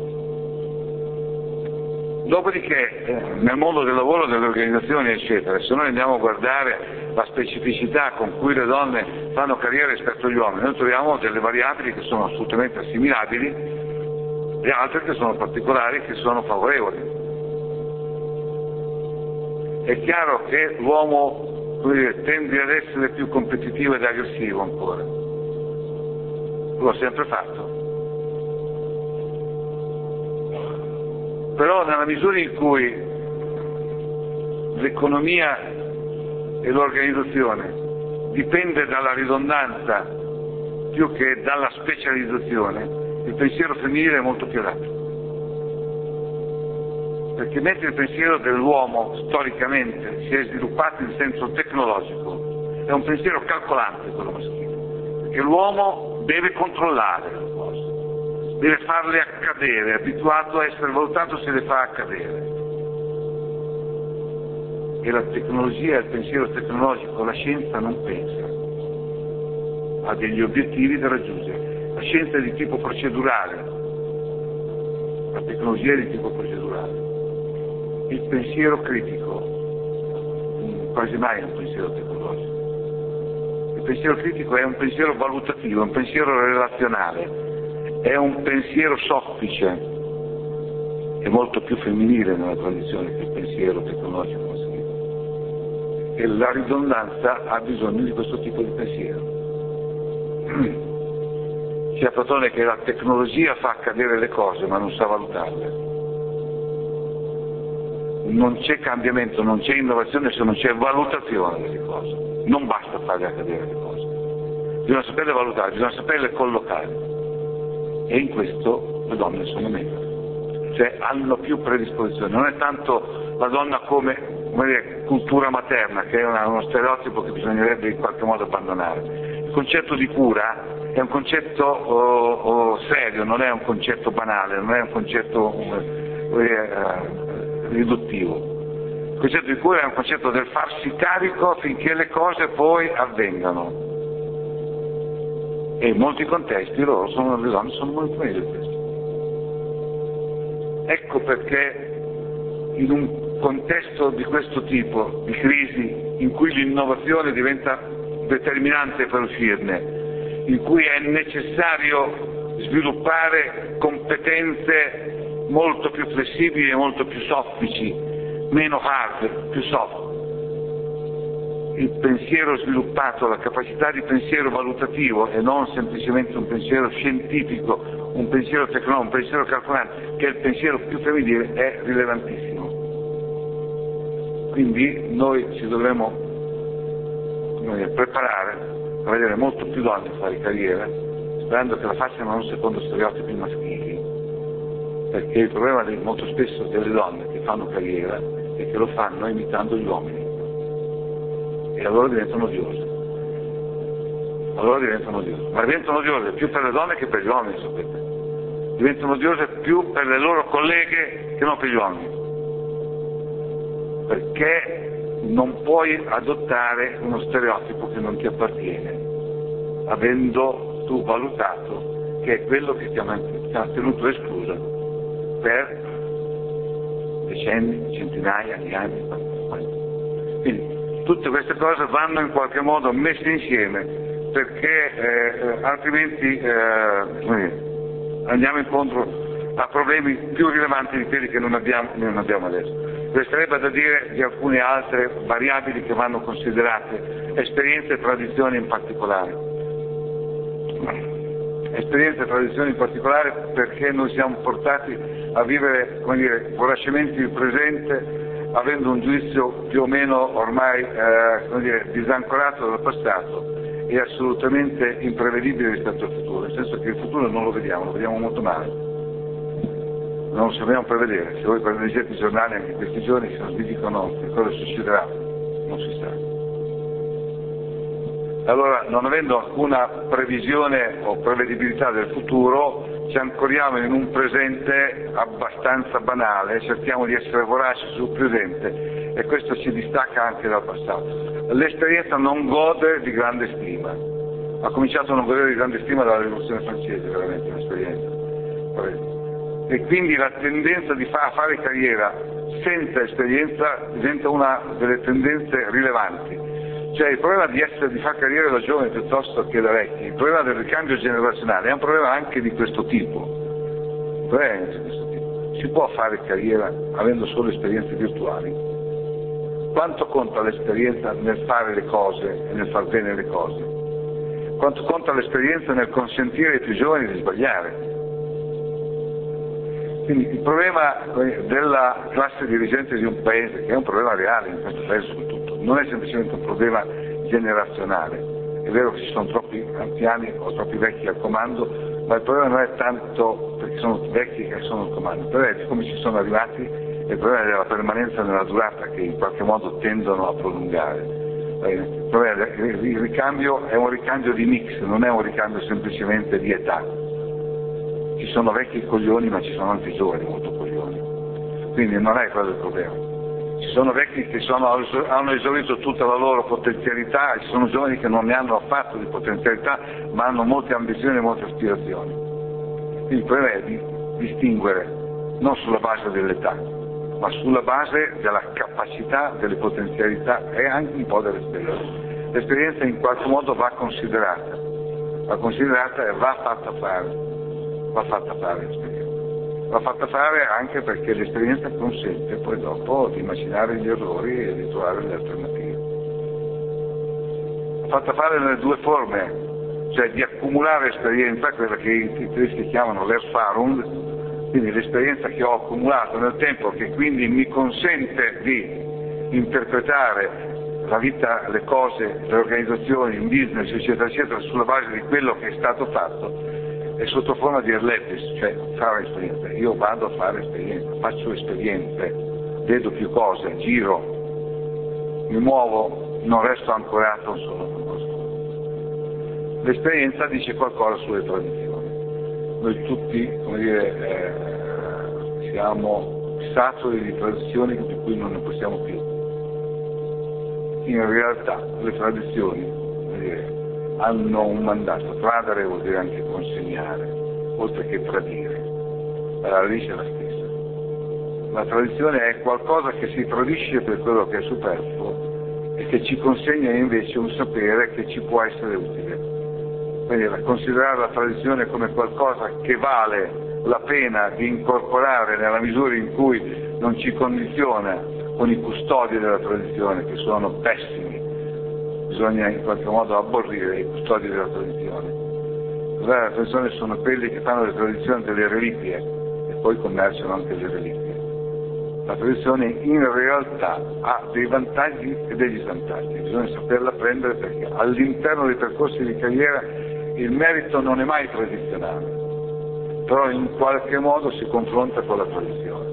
Dopodiché nel mondo del lavoro, delle organizzazioni eccetera, se noi andiamo a guardare la specificità con cui le donne fanno carriera rispetto agli uomini, noi troviamo delle variabili che sono assolutamente assimilabili e altre che sono particolari, che sono favorevoli. È chiaro che l'uomo tende ad essere più competitivo ed aggressivo ancora, lo ha sempre fatto. Però nella misura in cui l'economia e l'organizzazione dipende dalla ridondanza più che dalla specializzazione, il pensiero femminile è molto più rapido. Perché mentre il pensiero dell'uomo storicamente si è sviluppato in senso tecnologico, è un pensiero calcolante quello maschile, perché l'uomo deve controllare le cose, deve farle accadere, è abituato a essere valutato se le fa accadere. E la tecnologia, il pensiero tecnologico, la scienza non pensa, ha degli obiettivi da raggiungere. La scienza è di tipo procedurale, la tecnologia è di tipo procedurale. Il pensiero critico quasi mai è un pensiero tecnologico. Il pensiero critico è un pensiero valutativo, è un pensiero relazionale, è un pensiero soffice, è molto più femminile nella tradizione che il pensiero tecnologico maschile, e la ridondanza ha bisogno di questo tipo di pensiero. C'è Platone che la tecnologia fa accadere le cose ma non sa valutarle. Non c'è cambiamento, non c'è innovazione se non c'è valutazione delle cose. Non basta farle accadere le cose, bisogna saperle valutare, bisogna saperle collocare, e in questo le donne sono meglio, cioè hanno più predisposizione. Non è tanto la donna come dire, cultura materna, che è uno stereotipo che bisognerebbe in qualche modo abbandonare. Il concetto di cura è un concetto serio, non è un concetto banale, non è un concetto riduttivo. Il concetto di cura è un concetto del farsi carico affinché le cose poi avvengano, e in molti contesti le donne sono molto meglio di questo. Ecco perché in un contesto di questo tipo, di crisi, in cui l'innovazione diventa determinante per uscirne, in cui è necessario sviluppare competenze molto più flessibili e molto più soffici, meno hard, più soft. Il pensiero sviluppato, la capacità di pensiero valutativo e non semplicemente un pensiero scientifico, un pensiero tecnologico, un pensiero calcolante, che è il pensiero più femminile, è rilevantissimo. Quindi noi ci dovremo preparare a vedere molto più donne fare carriera, sperando che la facciano non secondo stereotipi maschili, perché il problema molto spesso delle donne che fanno carriera è che lo fanno imitando gli uomini, e allora diventano odiose. Ma diventano odiose più per le donne che per gli uomini, sapete. Diventano odiose più per le loro colleghe che non per gli uomini, perché non puoi adottare uno stereotipo che non ti appartiene, avendo tu valutato che è quello che ti ha tenuto esclusa per decenni, centinaia di anni. Quindi tutte queste cose vanno in qualche modo messe insieme, perché altrimenti andiamo incontro a problemi più rilevanti di quelli che non abbiamo adesso. Resterebbe da dire di alcune altre variabili che vanno considerate, esperienze e tradizioni in particolare. Esperienze e tradizioni in particolare perché noi siamo portati a vivere, voracemente il presente, avendo un giudizio più o meno ormai disancorato dal passato e assolutamente imprevedibile rispetto al futuro, nel senso che il futuro non lo vediamo molto male. Non lo sappiamo prevedere. Se voi leggete i giornali anche in questi giorni si dicono che cosa succederà, non si sa. Allora, non avendo alcuna previsione o prevedibilità del futuro, ci ancoriamo in un presente abbastanza banale, cerchiamo di essere voraci sul presente, e questo ci distacca anche dal passato. L'esperienza non gode di grande stima. Ha cominciato a non godere di grande stima dalla rivoluzione francese, veramente un'esperienza. E quindi la tendenza a fare carriera senza esperienza diventa una delle tendenze rilevanti. Cioè il problema di fare carriera da giovani piuttosto che da vecchi, il problema del ricambio generazionale è un problema anche di questo tipo. Si può fare carriera avendo solo esperienze virtuali? Quanto conta l'esperienza nel fare le cose e nel far bene le cose? Quanto conta l'esperienza nel consentire ai più giovani di sbagliare? Quindi il problema della classe dirigente di un paese, che è un problema reale in questo paese soprattutto, non è semplicemente un problema generazionale. È vero che ci sono troppi anziani o troppi vecchi al comando, ma il problema non è tanto perché sono vecchi che sono al comando, il problema è di come ci sono arrivati, e il problema è della permanenza nella durata che in qualche modo tendono a prolungare. Il ricambio è un ricambio di mix, non è un ricambio semplicemente di età. Ci sono vecchi coglioni, ma ci sono anche giovani molto coglioni, quindi non è quello il problema. Ci sono vecchi che hanno esaurito tutta la loro potenzialità, ci sono giovani che non ne hanno affatto di potenzialità, ma hanno molte ambizioni e molte aspirazioni. Quindi il problema è di distinguere non sulla base dell'età, ma sulla base della capacità, delle potenzialità e anche un po' dell'esperienza. L'esperienza in qualche modo va considerata e va fatta fare l'esperienza. va fatta fare anche perché l'esperienza consente poi dopo di immaginare gli errori e di trovare le alternative. Va fatta fare nelle due forme, cioè di accumulare esperienza, quella che i tedeschi chiamano l'Erfahrung, quindi l'esperienza che ho accumulato nel tempo, che quindi mi consente di interpretare la vita, le cose, le organizzazioni, il business, eccetera, eccetera, sulla base di quello che è stato fatto, e sotto forma di Erlebnis, cioè fare esperienza. Io vado a fare esperienza, faccio esperienze, vedo più cose, giro, mi muovo, non resto ancorato a un solo posto. L'esperienza dice qualcosa sulle tradizioni. Noi tutti, come dire, siamo saturi di tradizioni di cui non ne possiamo più. In realtà le tradizioni, come dire, hanno un mandato. Tradere vuol dire anche consegnare, oltre che tradire. La radice è la stessa. La tradizione è qualcosa che si tradisce per quello che è superfluo e che ci consegna invece un sapere che ci può essere utile. Quindi considerare la tradizione come qualcosa che vale la pena di incorporare nella misura in cui non ci condiziona con i custodi della tradizione, che sono pessimi. Bisogna in qualche modo aborrire i custodi della tradizione. La tradizione sono quelli che fanno le tradizioni delle reliquie e poi commerciano anche le reliquie. La tradizione in realtà ha dei vantaggi e degli svantaggi, bisogna saperla prendere, perché all'interno dei percorsi di carriera il merito non è mai tradizionale, però in qualche modo si confronta con la tradizione.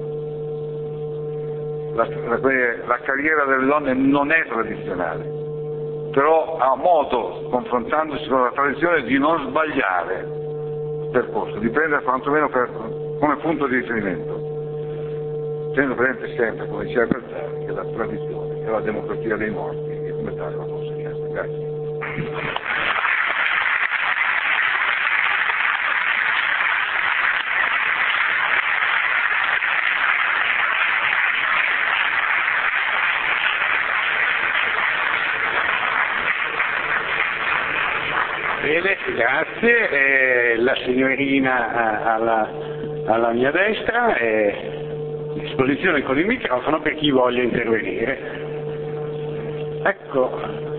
La carriera delle donne non è tradizionale, però ha modo, confrontandosi con la tradizione, di non sbagliare il percorso, di prendere quantomeno come punto di riferimento, tenendo presente sempre, come diceva Bertani, che la tradizione è la democrazia dei morti e come tale va consegnata. Grazie. Bene, grazie. La signorina alla mia destra è a disposizione con il microfono per chi voglia intervenire. Ecco.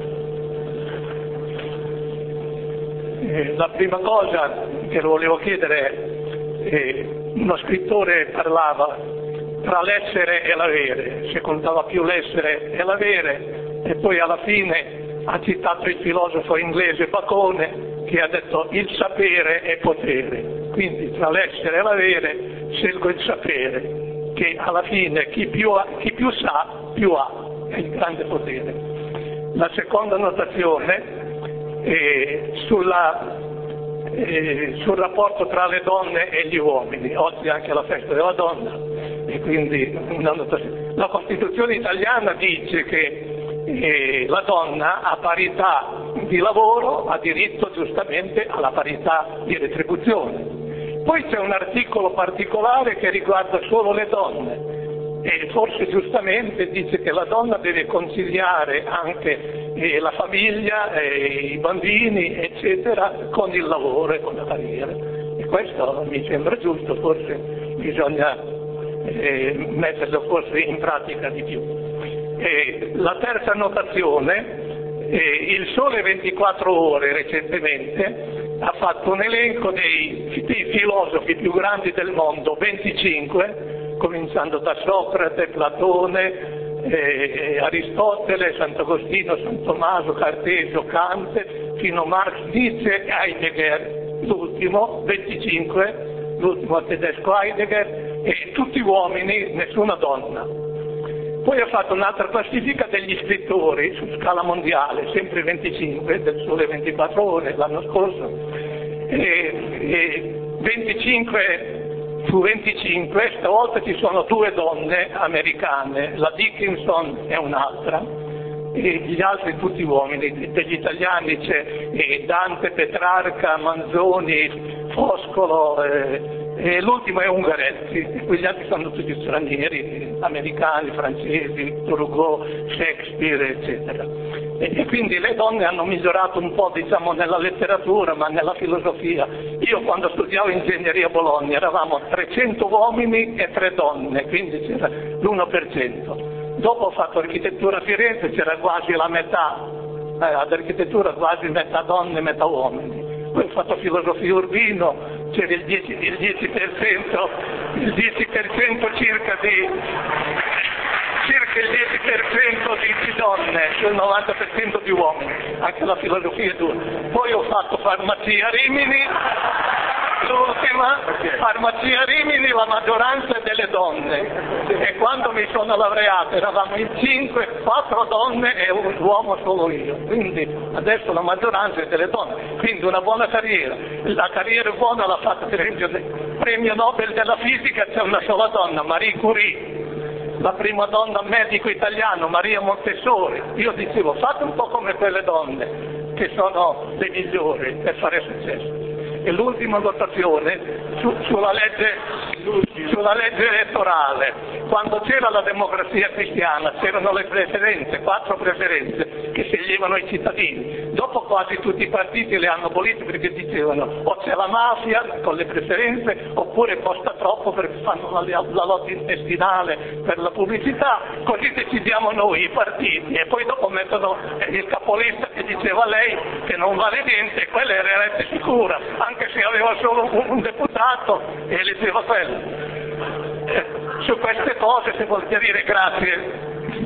La prima cosa che volevo chiedere è, uno scrittore parlava tra l'essere e l'avere, se contava più l'essere e l'avere, e poi alla fine ha citato il filosofo inglese Bacone, che ha detto il sapere è potere, quindi tra l'essere e l'avere scelgo il sapere, che alla fine chi più sa più ha, è il grande potere. La seconda notazione è sul rapporto tra le donne e gli uomini. Oggi è anche la festa della donna, e quindi una notazione. La Costituzione italiana dice che la donna a parità di lavoro ha diritto giustamente alla parità di retribuzione. Poi c'è un articolo particolare che riguarda solo le donne e forse giustamente dice che la donna deve conciliare anche la famiglia, i bambini, eccetera, con il lavoro e con la carriera. E questo mi sembra giusto, forse bisogna metterlo forse in pratica di più. La terza notazione, il Sole 24 Ore recentemente ha fatto un elenco dei filosofi più grandi del mondo, 25, cominciando da Socrate, Platone, Aristotele, Sant'Agostino, San Tommaso, Cartesio, Kant, fino a Marx, Nietzsche e Heidegger, l'ultimo, 25, l'ultimo tedesco Heidegger, e tutti uomini, nessuna donna. Poi ha fatto un'altra classifica degli scrittori su scala mondiale, sempre 25, del Sole 24 Ore l'anno scorso, e 25 su 25, stavolta ci sono 2 donne americane, la Dickinson e un'altra, e gli altri tutti uomini. Degli italiani c'è Dante, Petrarca, Manzoni, Foscolo, e l'ultimo è Ungaretti, e quegli altri sono tutti stranieri, americani, francesi, Turgot, Shakespeare, eccetera. E quindi le donne hanno migliorato un po', diciamo, nella letteratura, ma nella filosofia. Io quando studiavo ingegneria a Bologna eravamo 300 uomini e 3 donne, quindi c'era l'1%. Dopo ho fatto architettura a Firenze, c'era quasi la metà, ad architettura quasi metà donne e metà uomini. Poi ho fatto filosofia Urbino, c'era il 10% circa il 10% di donne, il 90% di uomini, anche la filosofia è dura. Poi ho fatto farmacia a Rimini, l'ultima, farmacia a Rimini, la maggioranza è delle donne, e quando mi sono laureato eravamo in 5, 4 donne e un uomo solo io, quindi adesso la maggioranza è delle donne, quindi una buona carriera. La carriera buona l'ha fatta per esempio il premio Nobel della fisica, c'è una sola donna, Marie Curie, la prima donna medico italiano, Maria Montessori. Io dicevo, fate un po' come quelle donne, che sono le migliori per fare successo. E l'ultima votazione sulla legge elettorale, quando c'era la democrazia cristiana, c'erano le preferenze, 4 preferenze che sceglievano i cittadini. Dopo quasi tutti i partiti le hanno abolite perché dicevano o c'è la mafia con le preferenze, oppure costa troppo perché fanno la lotta intestinale per la pubblicità, così decidiamo noi i partiti, e poi dopo mettono il capolista che diceva lei che non vale niente, e quella era eletta sicura, anche se aveva solo un deputato e eleggeva quello. Su queste cose si vuol dire grazie.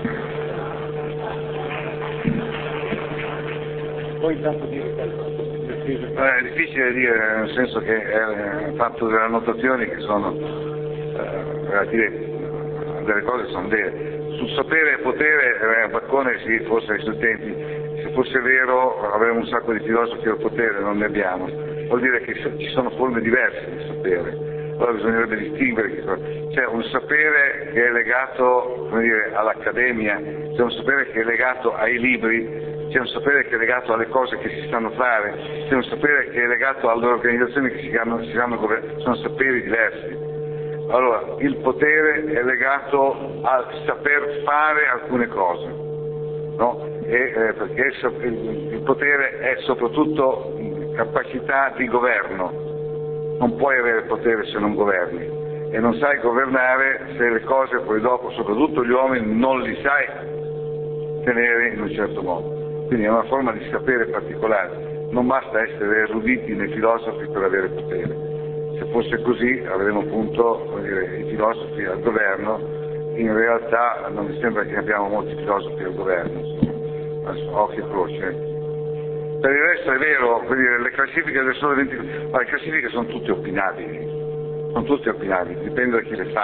Poi intanto dire è difficile dire, nel senso che è fatto delle annotazioni che sono relative a delle cose che sono vere. Sul sapere e potere, Baccone sì, forse ai suoi tempi, se fosse vero avremmo un sacco di filosofi al potere, non ne abbiamo. Vuol dire che ci sono forme diverse di sapere. Allora bisognerebbe distinguere, c'è un sapere che è legato, come dire, all'accademia, c'è un sapere che è legato ai libri, c'è un sapere che è legato alle cose che si sanno fare, c'è un sapere che è legato alle organizzazioni che si sanno governare, sono saperi diversi. Allora, il potere è legato al saper fare alcune cose, no? Perché il potere è soprattutto capacità di governo. Non puoi avere potere se non governi, e non sai governare se le cose poi dopo, soprattutto gli uomini, non li sai tenere in un certo modo. Quindi è una forma di sapere particolare, non basta essere eruditi nei filosofi per avere potere. Se fosse così avremmo appunto, come dire, i filosofi al governo. In realtà non mi sembra che abbiamo molti filosofi al governo, insomma, occhio e croce. Per il resto è vero, le classifiche del Sole 24, ma le classifiche sono tutte opinabili, dipende da chi le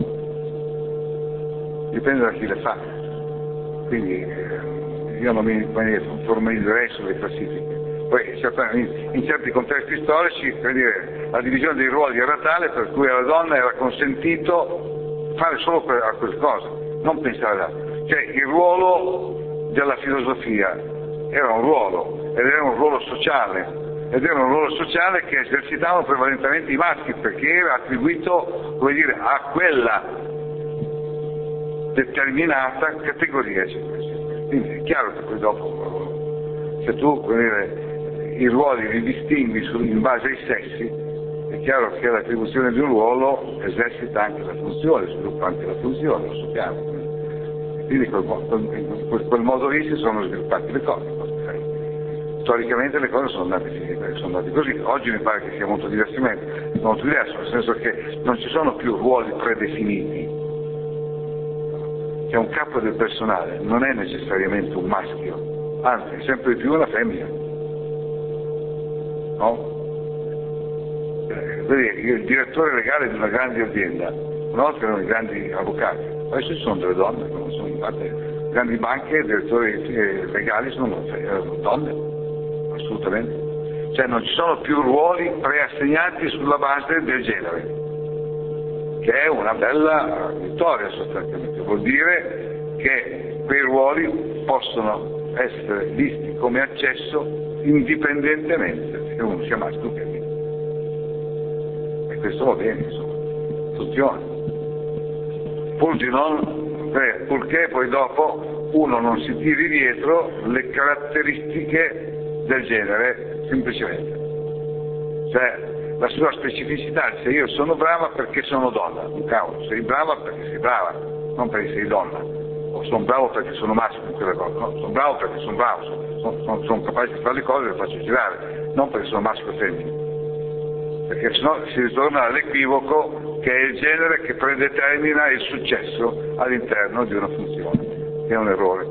fa. Quindi io non mi formalizzerei sulle classifiche. Poi in certi contesti storici, la divisione dei ruoli era tale per cui alla donna era consentito fare solo quelle cose, non pensare ad altro. Cioè il ruolo della filosofia era un ruolo, ed era un ruolo sociale, che esercitavano prevalentemente i maschi, perché era attribuito, come dire, a quella determinata categoria. Quindi è chiaro che poi dopo, se tu, come dire, i ruoli li distingui in base ai sessi, è chiaro che l'attribuzione di un ruolo esercita anche la funzione, sviluppa anche la funzione, lo sappiamo. Quindi in quel modo lì si sono sviluppate le cose. Storicamente le cose sono andate così. Oggi mi pare che sia molto diverso, nel senso che non ci sono più ruoli predefiniti. C'è un capo del personale, non è necessariamente un maschio, anzi è sempre più una femmina. No? Il direttore legale di una grande azienda, una volta erano i grandi avvocati, adesso ci sono delle donne, non sono infatti grandi banche, i direttori legali sono donne. Assolutamente. Cioè non ci sono più ruoli preassegnati sulla base del genere, che è una bella vittoria sostanzialmente. Vuol dire che quei ruoli possono essere visti come accesso indipendentemente se uno sia maschio o femmina. questo va bene, insomma, funziona. Purché poi dopo uno non si tiri dietro le caratteristiche del genere, semplicemente. Cioè, la sua specificità, se io sono brava perché sono donna, un cavolo, sei brava perché sei brava, non perché sei donna, o sono bravo perché sono maschio, no, sono bravo perché sono bravo, sono capace di fare le cose e le faccio girare, non perché sono maschio o femmina, perché sennò si ritorna all'equivoco che è il genere che predetermina il successo all'interno di una funzione, che è un errore.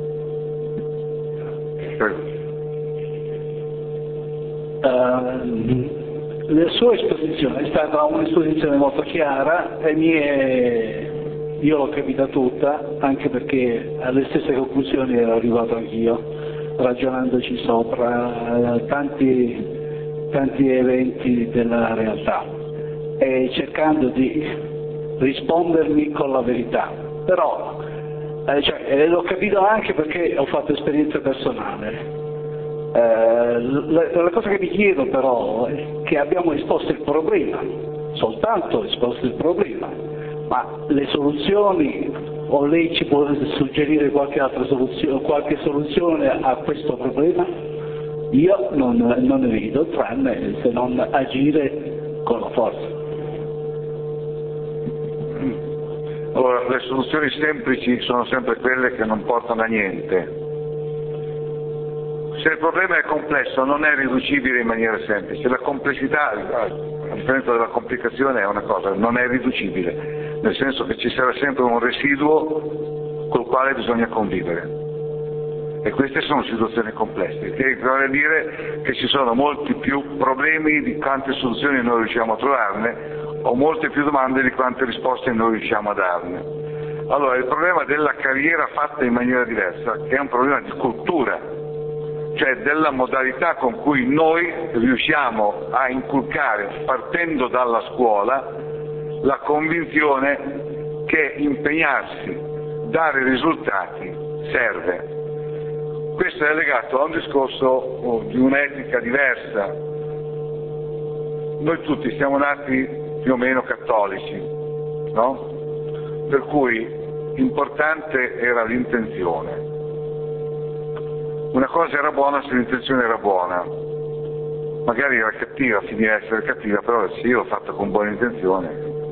Prego. La sua esposizione è stata un'esposizione molto chiara e io l'ho capita tutta, anche perché alle stesse conclusioni ero arrivato anch'io, ragionandoci sopra tanti eventi della realtà e cercando di rispondermi con la verità. Però l'ho capito anche perché ho fatto esperienza personale. La cosa che mi chiedo però è che abbiamo esposto il problema, soltanto esposto il problema, ma le soluzioni, o lei ci può suggerire qualche altra soluzione, qualche soluzione a questo problema? Io non ne vedo, tranne se non agire con la forza. Allora, le soluzioni semplici sono sempre quelle che non portano a niente. Se il problema è complesso non è riducibile in maniera semplice, la complessità, a differenza della complicazione, è una cosa, non è riducibile, nel senso che ci sarà sempre un residuo col quale bisogna convivere. E queste sono situazioni complesse, che vuol dire che ci sono molti più problemi di quante soluzioni noi riusciamo a trovarne, o molte più domande di quante risposte noi riusciamo a darne. Allora, il problema della carriera fatta in maniera diversa, che è un problema di cultura, cioè della modalità con cui noi riusciamo a inculcare, partendo dalla scuola, la convinzione che impegnarsi, dare risultati, serve. Questo è legato a un discorso di un'etica diversa. Noi tutti siamo nati più o meno cattolici, no? Per cui importante era l'intenzione. Una cosa era buona se l'intenzione era buona, magari era cattiva, finiva a essere cattiva, però sì, l'ho fatta con buona intenzione.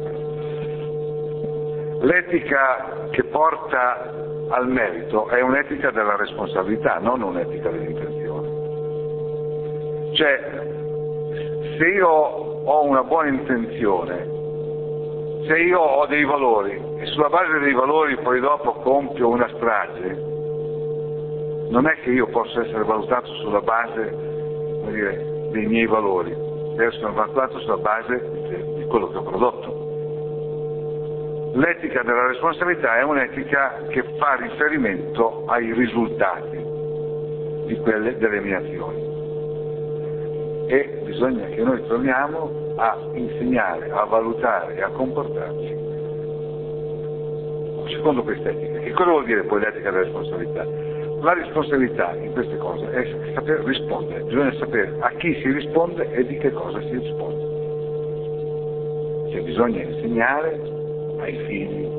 L'etica che porta al merito è un'etica della responsabilità, non un'etica dell'intenzione. Cioè, se io ho una buona intenzione, se io ho dei valori e sulla base dei valori poi dopo compio una strage, non è che io possa essere valutato sulla base, come dire, dei miei valori, devo essere valutato sulla base di quello che ho prodotto. L'etica della responsabilità è un'etica che fa riferimento ai risultati delle mie azioni. E bisogna che noi torniamo a insegnare, a valutare e a comportarci secondo questa etica. Che cosa vuol dire poi l'etica della responsabilità? La responsabilità in queste cose è saper rispondere, bisogna sapere a chi si risponde e di che cosa si risponde. Cioè bisogna insegnare ai figli,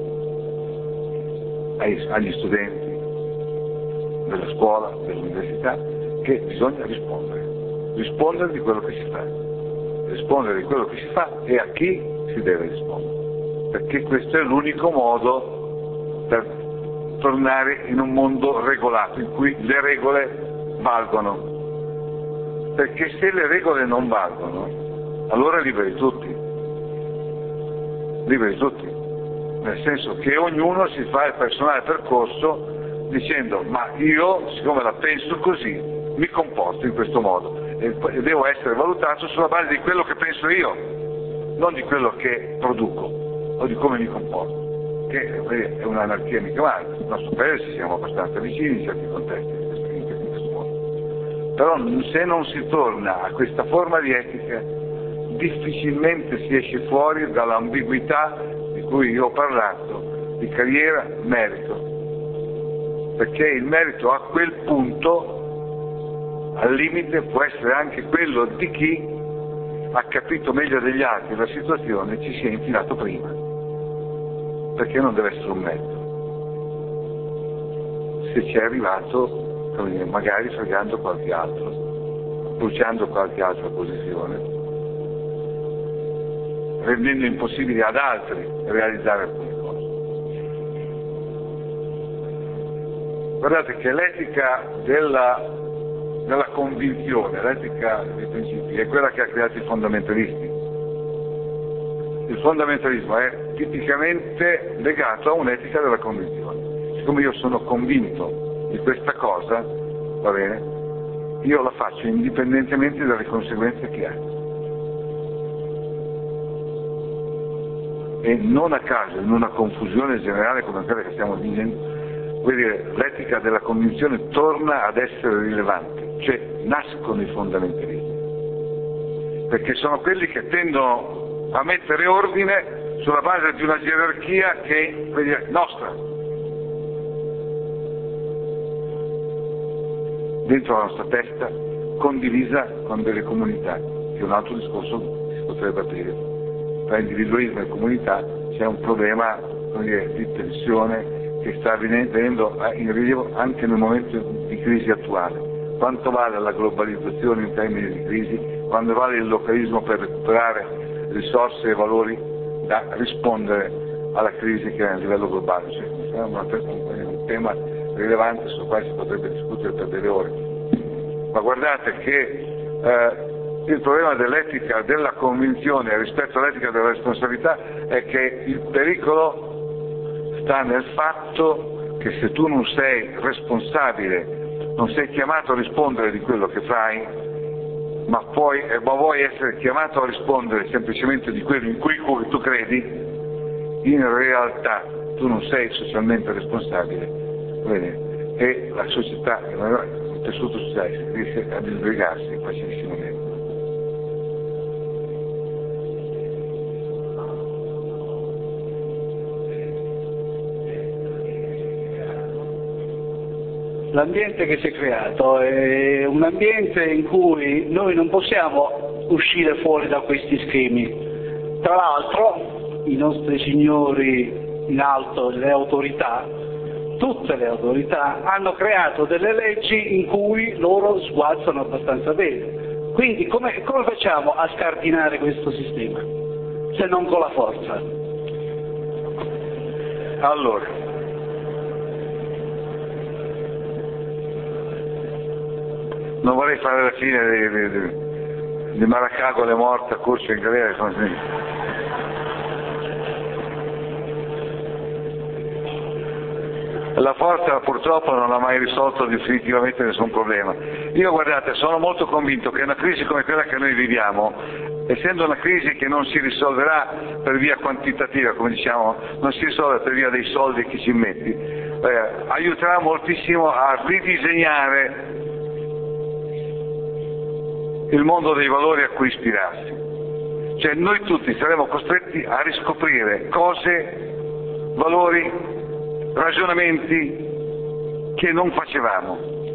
agli studenti della scuola, dell'università, che bisogna rispondere di quello che si fa, rispondere di quello che si fa e a chi si deve rispondere, perché questo è l'unico modo per tornare in un mondo regolato, in cui le regole valgono, perché se le regole non valgono, allora liberi tutti, nel senso che ognuno si fa il personale percorso dicendo ma io, siccome la penso così, mi comporto in questo modo e devo essere valutato sulla base di quello che penso io, non di quello che produco o di come mi comporto, che è un'anarchia mica male. Nel nostro paese siamo abbastanza vicini in certi contesti in questo modo. Però se non si torna a questa forma di etica, difficilmente si esce fuori dall'ambiguità di cui io ho parlato, di carriera, merito, perché il merito a quel punto al limite può essere anche quello di chi ha capito meglio degli altri la situazione ci sia infilato prima, perché non deve essere un mezzo. Se ci è arrivato, magari fregando qualche altro, bruciando qualche altra posizione, rendendo impossibile ad altri realizzare alcune cose. Guardate che l'etica della convinzione, l'etica dei principi, è quella che ha creato i fondamentalisti. Il fondamentalismo è tipicamente legato a un'etica della convinzione. Siccome io sono convinto di questa cosa, va bene, io la faccio indipendentemente dalle conseguenze che ha. E non a caso, in una confusione generale come quella che stiamo dicendo, vuol dire, l'etica della convinzione torna ad essere rilevante, cioè nascono i fondamentalismi, perché sono quelli che tendono a mettere ordine sulla base di una gerarchia che è nostra, dentro la nostra testa, condivisa con delle comunità, che è un altro discorso si potrebbe aprire. Tra individualismo e comunità c'è un problema di tensione che sta venendo in rilievo anche nel momento di crisi attuale. Quanto vale la globalizzazione in termini di crisi, quando vale il localismo per recuperare risorse e valori da rispondere alla crisi che è a livello globale. Cioè, è un tema rilevante sul quale si potrebbe discutere per delle ore. Ma guardate che il problema dell'etica della convinzione rispetto all'etica della responsabilità è che il pericolo sta nel fatto che se tu non sei responsabile, non sei chiamato a rispondere di quello che fai, ma vuoi essere chiamato a rispondere semplicemente di quello in cui tu credi, in realtà tu non sei socialmente responsabile, e la società, il tessuto sociale riesce a disgregarsi facilissimamente. L'ambiente che si è creato è un ambiente in cui noi non possiamo uscire fuori da questi schemi. Tra l'altro i nostri signori in alto, le autorità, tutte le autorità, hanno creato delle leggi in cui loro sguazzano abbastanza bene. Quindi come facciamo a scardinare questo sistema, se non con la forza? Allora, non vorrei fare la fine di Maracagole morta, corso in galera, così. La forza purtroppo non ha mai risolto definitivamente nessun problema. Io guardate, sono molto convinto che una crisi come quella che noi viviamo, essendo una crisi che non si risolverà per via quantitativa, come diciamo, non si risolve per via dei soldi che ci metti, aiuterà moltissimo a ridisegnare il mondo dei valori a cui ispirarsi. Cioè noi tutti saremo costretti a riscoprire cose, valori, ragionamenti che non facevamo,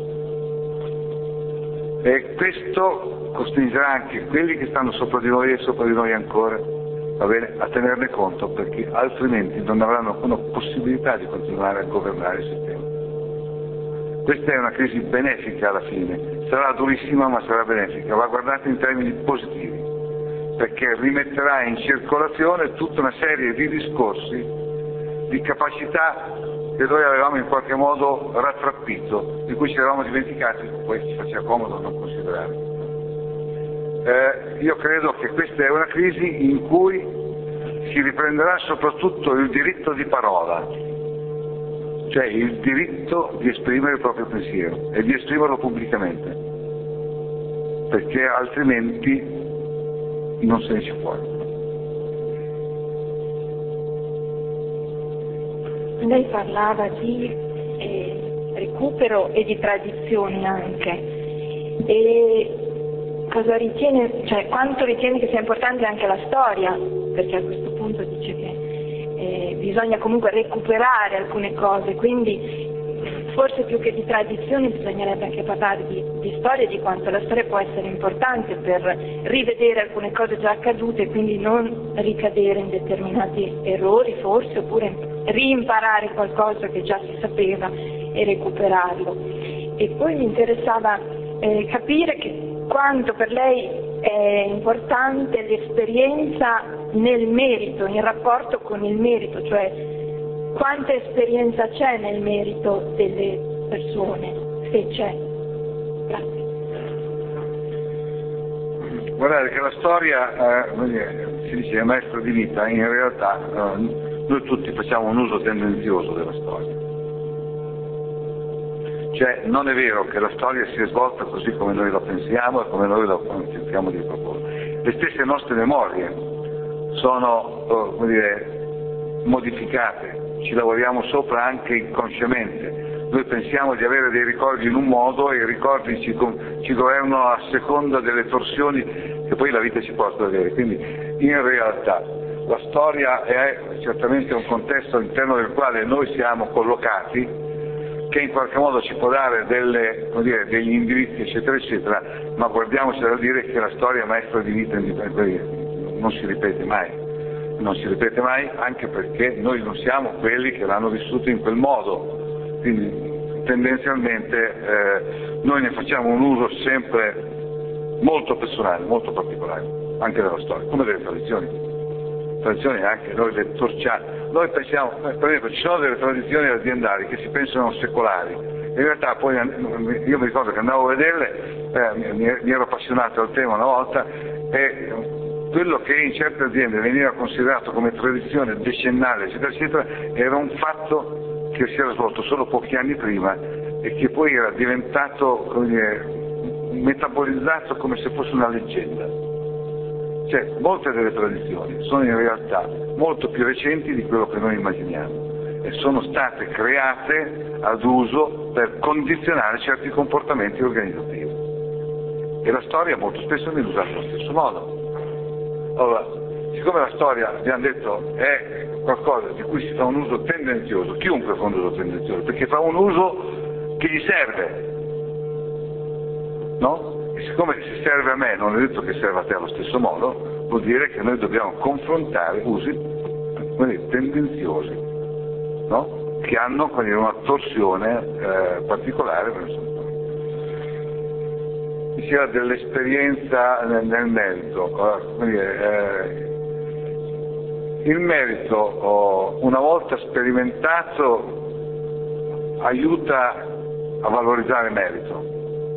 e questo costringerà anche quelli che stanno sopra di noi e sopra di noi ancora, va bene, a tenerne conto, perché altrimenti non avranno alcuna possibilità di continuare a governare il sistema. Questa è una crisi benefica alla fine, sarà durissima ma sarà benefica, va guardata in termini positivi, perché rimetterà in circolazione tutta una serie di discorsi, di capacità che noi avevamo in qualche modo rattrappito, di cui ci eravamo dimenticati, poi ci faceva comodo non considerare. Io credo che questa è una crisi in cui si riprenderà soprattutto il diritto di parola, cioè il diritto di esprimere il proprio pensiero e di esprimerlo pubblicamente, perché altrimenti non se ne esce fuori. Lei parlava di recupero e di tradizioni anche, e cosa ritiene, cioè quanto ritiene che sia importante anche la storia, perché a questo punto dice che bisogna comunque recuperare alcune cose, quindi forse più che di tradizioni bisognerebbe anche parlare di storia, di quanto la storia può essere importante per rivedere alcune cose già accadute e quindi non ricadere in determinati errori forse, oppure rimparare qualcosa che già si sapeva e recuperarlo. E poi mi interessava capire quanto per lei è importante l'esperienza nel merito, in rapporto con il merito, cioè quanta esperienza c'è nel merito delle persone, se c'è. Grazie. Guardate che la storia, si dice è maestro di vita, in realtà noi tutti facciamo un uso tendenzioso della storia. Cioè non è vero che la storia sia svolta così come noi la pensiamo e come noi la cerchiamo di proporre. Le stesse nostre memorie sono modificate, ci lavoriamo sopra anche inconsciamente. Noi pensiamo di avere dei ricordi in un modo e i ricordi ci governano a seconda delle torsioni che poi la vita ci porta ad avere. Quindi in realtà la storia è certamente un contesto all'interno del quale noi siamo collocati, che in qualche modo ci può dare degli indirizzi eccetera eccetera, ma guardiamoci dal dire che la storia è maestra di vita non si ripete mai, anche perché noi non siamo quelli che l'hanno vissuto in quel modo, quindi tendenzialmente noi ne facciamo un uso sempre molto personale, molto particolare, anche della storia, come delle tradizioni anche noi le torciamo. Noi pensiamo, per esempio, ci sono delle tradizioni aziendali che si pensano secolari, in realtà poi io mi ricordo che andavo a vederle, mi ero appassionato al tema una volta, e quello che in certe aziende veniva considerato come tradizione decennale eccetera eccetera era un fatto che si era svolto solo pochi anni prima e che poi era diventato metabolizzato come se fosse una leggenda. Cioè, molte delle tradizioni sono in realtà molto più recenti di quello che noi immaginiamo e sono state create ad uso per condizionare certi comportamenti organizzativi. E la storia molto spesso viene usata allo stesso modo. Allora, siccome la storia, abbiamo detto, è qualcosa di cui si fa un uso tendenzioso, chiunque fa un uso tendenzioso, perché fa un uso che gli serve, no? E siccome si serve a me, non è detto che serve a te allo stesso modo, vuol dire che noi dobbiamo confrontare usi tendenziosi, no? Che hanno una torsione particolare. Diceva dell'esperienza nel merito. Il merito, una volta sperimentato, aiuta a valorizzare il merito.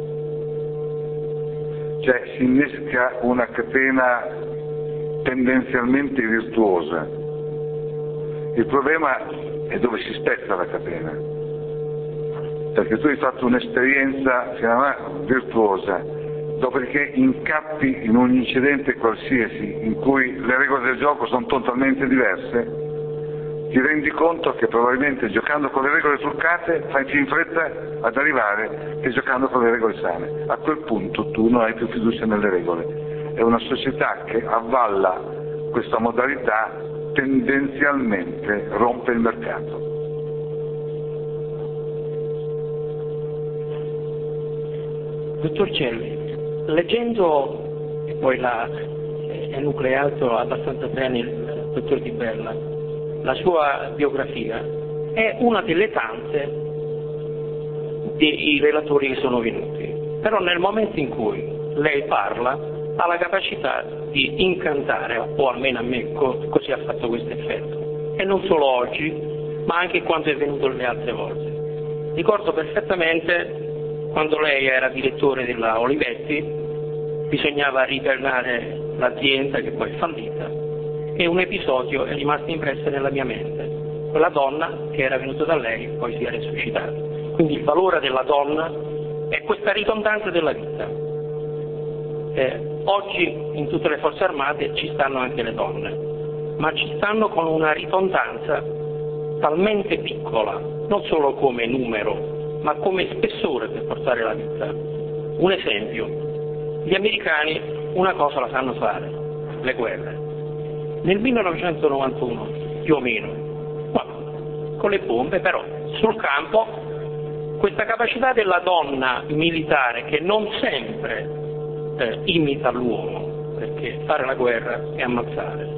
Cioè si innesca una catena tendenzialmente virtuosa. Il problema è dove si spezza la catena, perché tu hai fatto un'esperienza virtuosa, dopodiché incappi in un incidente qualsiasi in cui le regole del gioco sono totalmente diverse, ti rendi conto che probabilmente giocando con le regole truccate fai più in fretta ad arrivare che giocando con le regole sane. A quel punto tu non hai più fiducia nelle regole. È una società che avvalla questa modalità tendenzialmente rompe il mercato. Dottor Celli, leggendo, e poi l'ha enucleato abbastanza bene il dottor Di Bella, la sua biografia, è una delle tante dei relatori che sono venuti, però nel momento in cui lei parla ha la capacità di incantare, o almeno a me così ha fatto questo effetto, e non solo oggi, ma anche quando è venuto le altre volte. Ricordo perfettamente quando lei era direttore della Olivetti, bisognava ripianare l'azienda che poi è fallita, e un episodio è rimasto impresso nella mia mente. Quella donna che era venuta da lei poi si è resuscitata. Quindi il valore della donna è questa ridondanza della vita. Oggi in tutte le forze armate ci stanno anche le donne, ma ci stanno con una ridondanza talmente piccola, non solo come numero, ma come spessore per portare la vita. Un esempio, gli americani una cosa la sanno fare, le guerre. Nel 1991, più o meno, con le bombe, però sul campo questa capacità della donna militare che non sempre imita l'uomo, perché fare la guerra è ammazzare.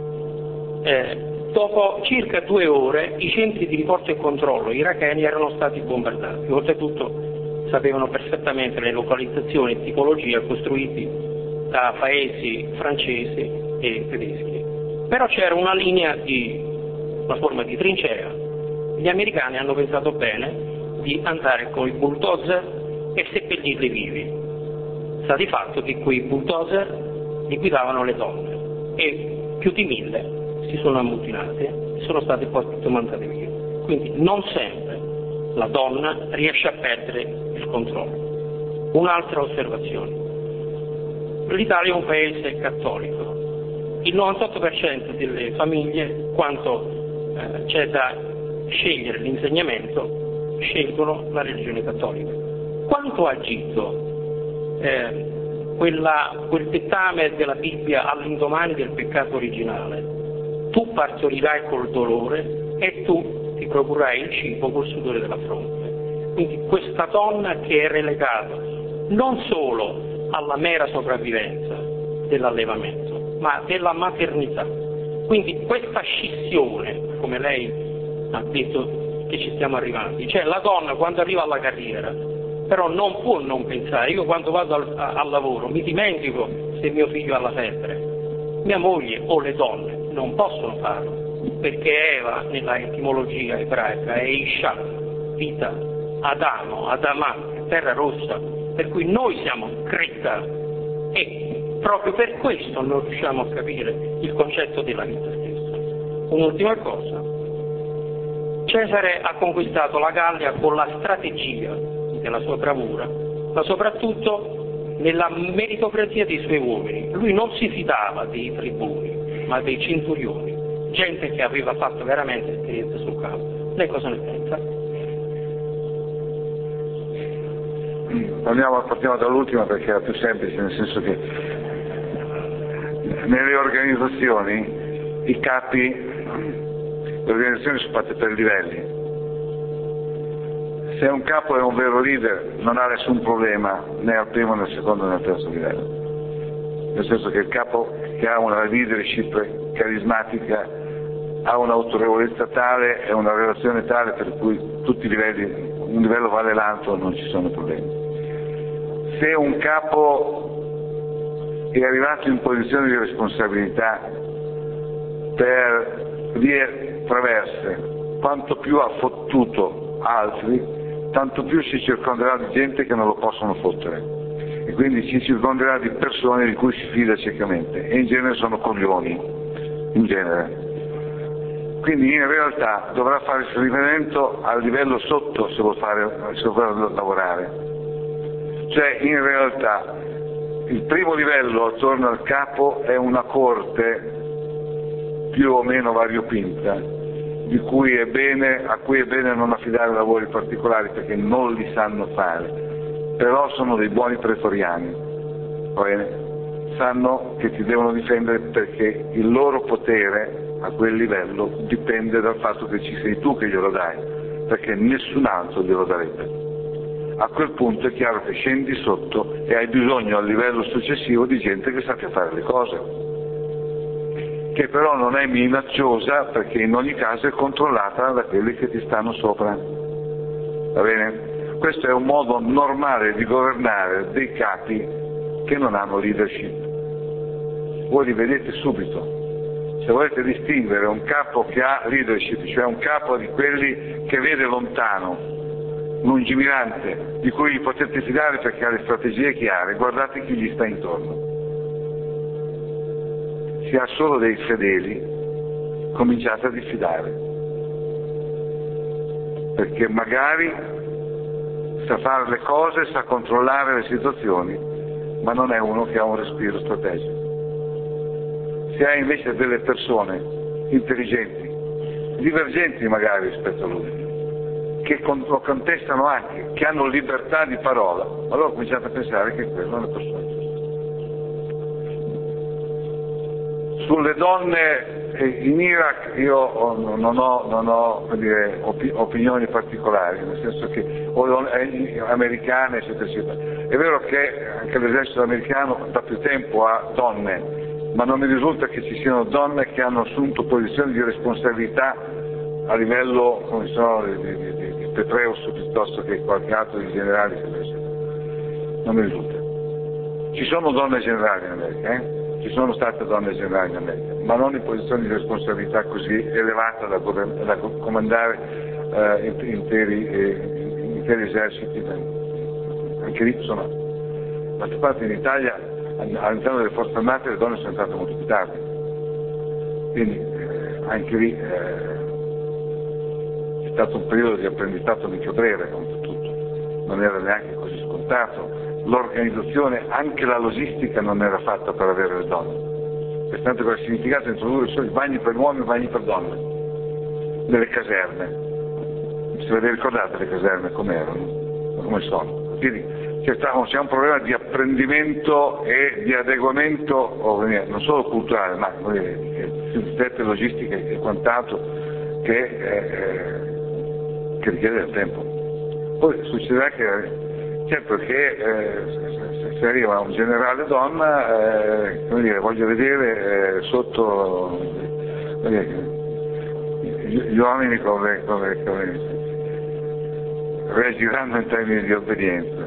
Dopo circa 2 ore i centri di riporto e controllo iracheni erano stati bombardati, oltretutto sapevano perfettamente le localizzazioni e tipologie costruiti da paesi francesi e tedeschi. Però c'era una forma di trincea. Gli americani hanno pensato bene di andare con i bulldozer e seppellirli vivi. Sta di fatto che quei bulldozer li guidavano le donne e più di 1000 si sono ammutinate e sono state poi mandate via. Quindi non sempre la donna riesce a perdere il controllo. Un'altra osservazione. L'Italia è un paese cattolico. Il 98% delle famiglie, quando c'è da scegliere l'insegnamento, scelgono la religione cattolica. Quanto ha agito quel dettame della Bibbia all'indomani del peccato originale? Tu partorirai col dolore e tu ti procurerai il cibo col sudore della fronte. Quindi questa donna che è relegata non solo alla mera sopravvivenza dell'allevamento, ma della maternità. Quindi questa scissione, come lei ha detto che ci stiamo arrivando, cioè la donna quando arriva alla carriera, però non può non pensare, io quando vado al lavoro mi dimentico se mio figlio ha la febbre, mia moglie o le donne non possono farlo, perché Eva nella etimologia ebraica è Isha, vita, Adamo, Adamà, terra rossa, per cui noi siamo Creta e proprio per questo non riusciamo a capire il concetto della vita stessa. Un'ultima cosa, Cesare ha conquistato la Gallia con la strategia della sua bravura, ma soprattutto nella meritocrazia dei suoi uomini. Lui non si fidava dei tribuni, ma dei centurioni, gente che aveva fatto veramente esperienza sul campo. Lei cosa ne pensa? Partiamo dall'ultima perché è la più semplice, nel senso che nelle organizzazioni i capi, le organizzazioni sono fatte per livelli. Se un capo è un vero leader non ha nessun problema né al primo né al secondo né al terzo livello, nel senso che il capo che ha una leadership carismatica ha un'autorevolezza tale e una relazione tale per cui tutti i livelli, un livello vale l'altro, non ci sono problemi. Se un capo è arrivato in posizione di responsabilità per vie traverse, quanto più ha fottuto altri, tanto più si circonderà di gente che non lo possono fottere e quindi si circonderà di persone di cui si fida ciecamente e in genere sono coglioni, in genere. Quindi in realtà dovrà fare riferimento al livello sotto se vuol lavorare. Cioè in realtà il primo livello attorno al capo è una corte più o meno variopinta, a cui è bene non affidare lavori particolari perché non li sanno fare, però sono dei buoni pretoriani, va bene? Sanno che ti devono difendere perché il loro potere a quel livello dipende dal fatto che ci sei tu che glielo dai, perché nessun altro glielo darebbe. A quel punto è chiaro che scendi sotto e hai bisogno al livello successivo di gente che sappia fare le cose, che però non è minacciosa perché in ogni caso è controllata da quelli che ti stanno sopra. Va bene? Questo è un modo normale di governare dei capi che non hanno leadership. Voi li vedete subito. Se volete distinguere un capo che ha leadership, cioè un capo di quelli che vede lontano, lungimirante, di cui potete fidare perché ha le strategie chiare, guardate chi gli sta intorno. Se ha solo dei fedeli, cominciate a diffidare, perché magari sa fare le cose, sa controllare le situazioni, ma non è uno che ha un respiro strategico. Se ha invece delle persone intelligenti, divergenti magari rispetto a lui, che lo contestano anche, che hanno libertà di parola, allora cominciate a pensare che quella è una persona giusta. Sulle donne in Iraq io non ho come dire, opinioni particolari, nel senso che americane eccetera eccetera. È vero che anche l'esercito americano da più tempo ha donne, ma non mi risulta che ci siano donne che hanno assunto posizioni di responsabilità a livello, come sono, di Petraeus piuttosto che qualche altro di generali eccetera eccetera. Non mi risulta. Ci sono donne generali in America, ci sono state donne generali in America, ma non in posizioni di responsabilità così elevata da comandare interi eserciti. Anche lì insomma, d'altra parte in Italia all'interno delle forze armate le donne sono entrate molto più tardi, quindi anche lì è stato un periodo di apprendistato mica breve, tutto non era neanche così scontato. L'organizzazione, anche la logistica non era fatta per avere le donne, pertanto che ha significato introdurre solo i bagni per uomini e i bagni per donne nelle caserme. Se ve le ricordate le caserme com'erano, come sono? Quindi c'è un problema di apprendimento e di adeguamento non solo culturale ma di strette logistiche e quant'altro che richiede del tempo. Poi succederà che certo che se arriva un generale donna, voglio vedere sotto gli uomini come reagiranno in termini di obbedienza.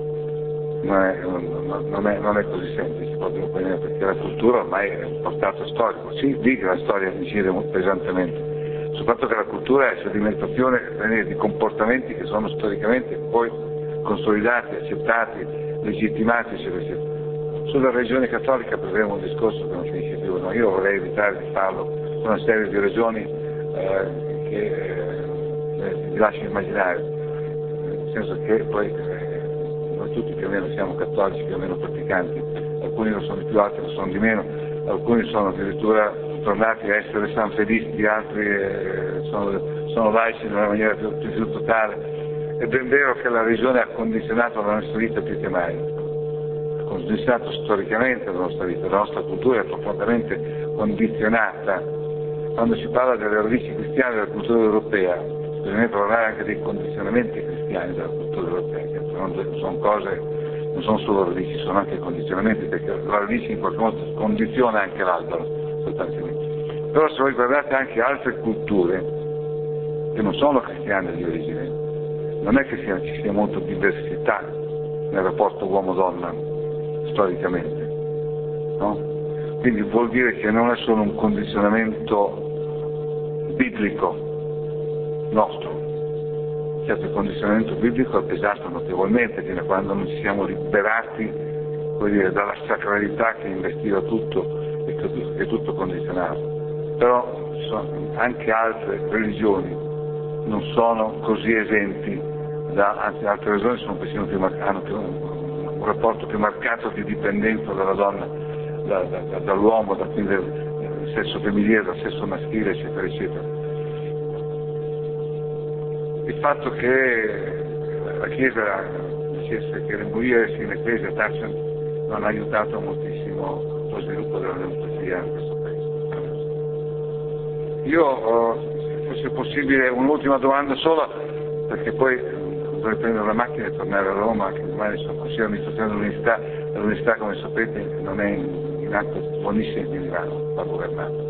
Non è così semplice proprio perché la cultura ormai è un portato storico. Sì, dico che la storia incide pesantemente sul fatto che la cultura è sedimentazione di comportamenti che sono storicamente poi consolidati, accettati, legittimati, eccetera, eccetera. Sulla religione cattolica prenderemo un discorso che non finisce più, no? Io vorrei evitare di farlo per una serie di ragioni che vi lascio immaginare, nel senso che poi noi tutti più o meno siamo cattolici, più o meno praticanti, alcuni lo sono di più, altri lo sono di meno, alcuni sono addirittura tornati a essere sanfedisti, altri sono laici nella maniera più totale. È ben vero che la religione ha condizionato la nostra vita più che mai, ha condizionato storicamente la nostra vita, la nostra cultura è profondamente condizionata. Quando si parla delle radici cristiane della cultura europea, bisogna parlare anche dei condizionamenti cristiani della cultura europea, che sono cose, non sono solo radici, sono anche condizionamenti, perché la radice in qualche modo condiziona anche l'albero, sostanzialmente. Però se voi guardate anche altre culture che non sono cristiane di origine, non è che ci sia molta diversità nel rapporto uomo-donna storicamente, no? Quindi vuol dire che non è solo un condizionamento biblico nostro. Certo, il condizionamento biblico è pesato notevolmente fino a quando non ci siamo liberati dalla sacralità che investiva tutto e che tutto condizionava. Però anche altre religioni non sono così esenti anzi altre religioni sono hanno un rapporto più marcato di dipendenza dalla donna dall'uomo, quindi dal sesso femminile, dal sesso maschile eccetera eccetera. Il fatto che la Chiesa dicesse che le mogli in Ecclesia tacciano non ha aiutato moltissimo lo sviluppo della democrazia in questo paese. Io, se fosse possibile, un'ultima domanda sola, perché poi dovrei prendere la macchina e tornare a Roma, che domani sono consiglio di amministrazione dell'università. L'università, come sapete, non è in atto buonissimo di Milano, va governato.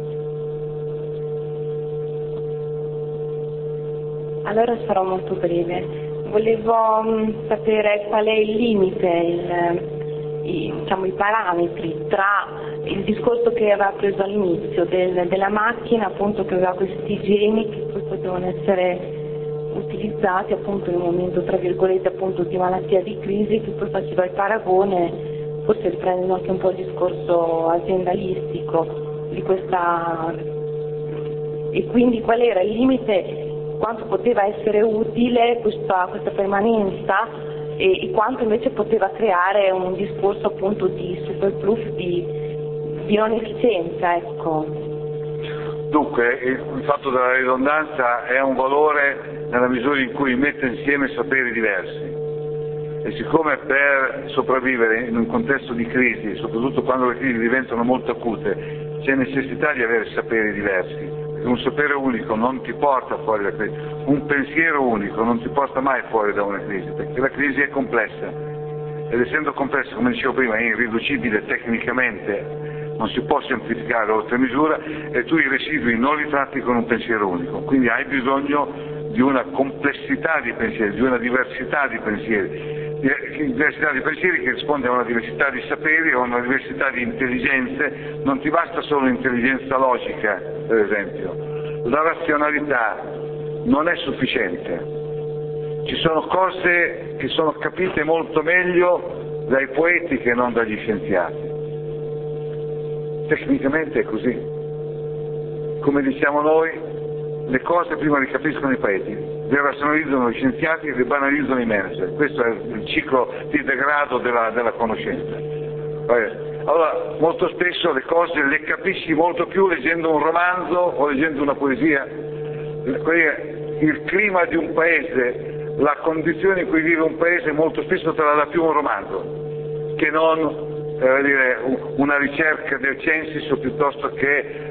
Allora sarò molto breve. Volevo sapere qual è il limite, i parametri tra il discorso che aveva preso all'inizio della macchina, appunto, che aveva questi geni che poi potevano essere utilizzati appunto in un momento tra virgolette appunto di malattia, di crisi, che poi faceva il paragone, forse riprendendo anche un po' il discorso aziendalistico di questa, e quindi qual era il limite, quanto poteva essere utile questa permanenza e quanto invece poteva creare un discorso appunto di superfluo, di non efficienza, ecco. Dunque, il fatto della ridondanza è un valore nella misura in cui mette insieme saperi diversi, e siccome per sopravvivere in un contesto di crisi, soprattutto quando le crisi diventano molto acute, c'è necessità di avere saperi diversi, perché un sapere unico non ti porta fuori da crisi, un pensiero unico non ti porta mai fuori da una crisi, perché la crisi è complessa, ed essendo complessa, come dicevo prima, è irriducibile tecnicamente, non si può semplificare oltre misura, e tu i residui non li tratti con un pensiero unico, quindi hai bisogno di una complessità di pensieri, di una diversità di pensieri che risponde a una diversità di saperi, a una diversità di intelligenze. Non ti basta solo l'intelligenza logica, per esempio, la razionalità non è sufficiente, ci sono cose che sono capite molto meglio dai poeti che non dagli scienziati. Tecnicamente è così. Come diciamo noi, le cose prima le capiscono i poeti, le razionalizzano gli scienziati e le banalizzano i manager. Questo è il ciclo di degrado della conoscenza. Allora, molto spesso le cose le capisci molto più leggendo un romanzo o leggendo una poesia. Il clima di un paese, la condizione in cui vive un paese molto spesso te la dà più un romanzo che non una ricerca del censis o piuttosto che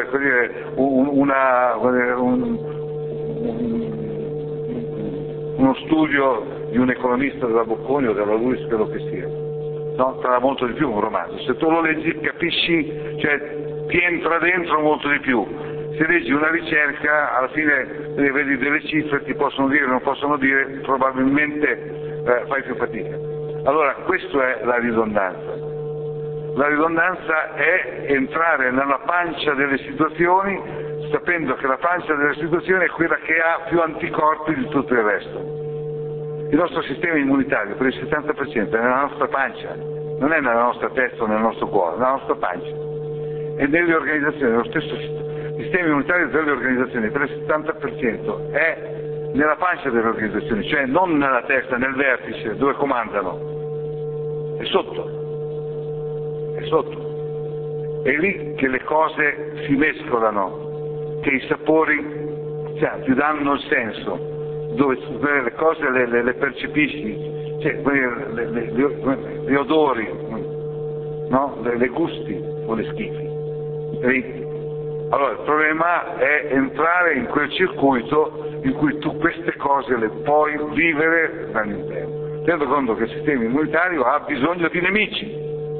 uno studio di un economista della Bocconi o della Luis, quello che sia. No? Tra molto di più un romanzo. Se tu lo leggi capisci, cioè ti entra dentro molto di più. Se leggi una ricerca, alla fine vedi delle cifre, ti possono dire o non possono dire, probabilmente fai più fatica. Allora, questa è la ridondanza. La ridondanza è entrare nella pancia delle situazioni sapendo che la pancia delle situazioni è quella che ha più anticorpi di tutto il resto. Il nostro sistema immunitario per il 70% è nella nostra pancia, non è nella nostra testa o nel nostro cuore, è nella nostra pancia. E nelle organizzazioni, lo stesso sistema immunitario delle organizzazioni per il 70% è nella pancia delle organizzazioni, cioè non nella testa, nel vertice dove comandano, è sotto. È lì che le cose si mescolano, che i sapori ti danno il senso, dove le cose le percepisci, cioè gli odori, no? Le gusti o le schifi. Allora il problema è entrare in quel circuito in cui tu queste cose le puoi vivere dall'interno. Tenendo conto che il sistema immunitario ha bisogno di nemici.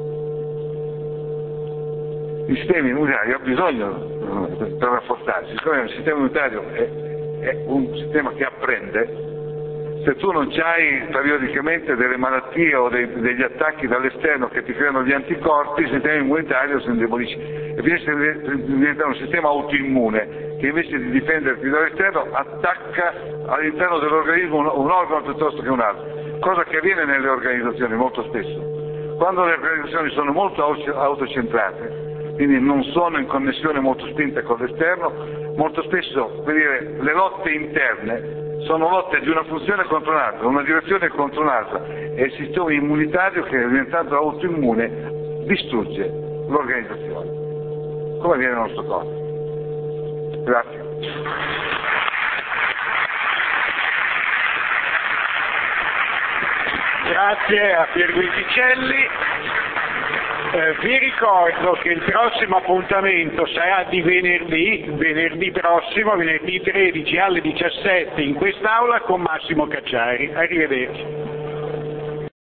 Il sistema immunitario ha bisogno per rafforzarsi, siccome il sistema immunitario è un sistema che apprende, se tu non hai periodicamente delle malattie o degli attacchi dall'esterno che ti creano gli anticorpi, il sistema immunitario si indebolisce e diventa un sistema autoimmune che invece di difenderti dall'esterno attacca all'interno dell'organismo un organo piuttosto che un altro, cosa che avviene nelle organizzazioni molto spesso. Quando le organizzazioni sono molto autocentrate, quindi non sono in connessione molto spinta con l'esterno, molto spesso le lotte interne sono lotte di una funzione contro un'altra, una direzione contro un'altra, e il sistema immunitario che è diventato autoimmune distrugge l'organizzazione, come avviene nel nostro corpo. Grazie. Grazie a Pier Guiticelli. Vi ricordo che il prossimo appuntamento sarà di venerdì prossimo, venerdì 13 alle 17 in quest'aula con Massimo Cacciari. Arrivederci.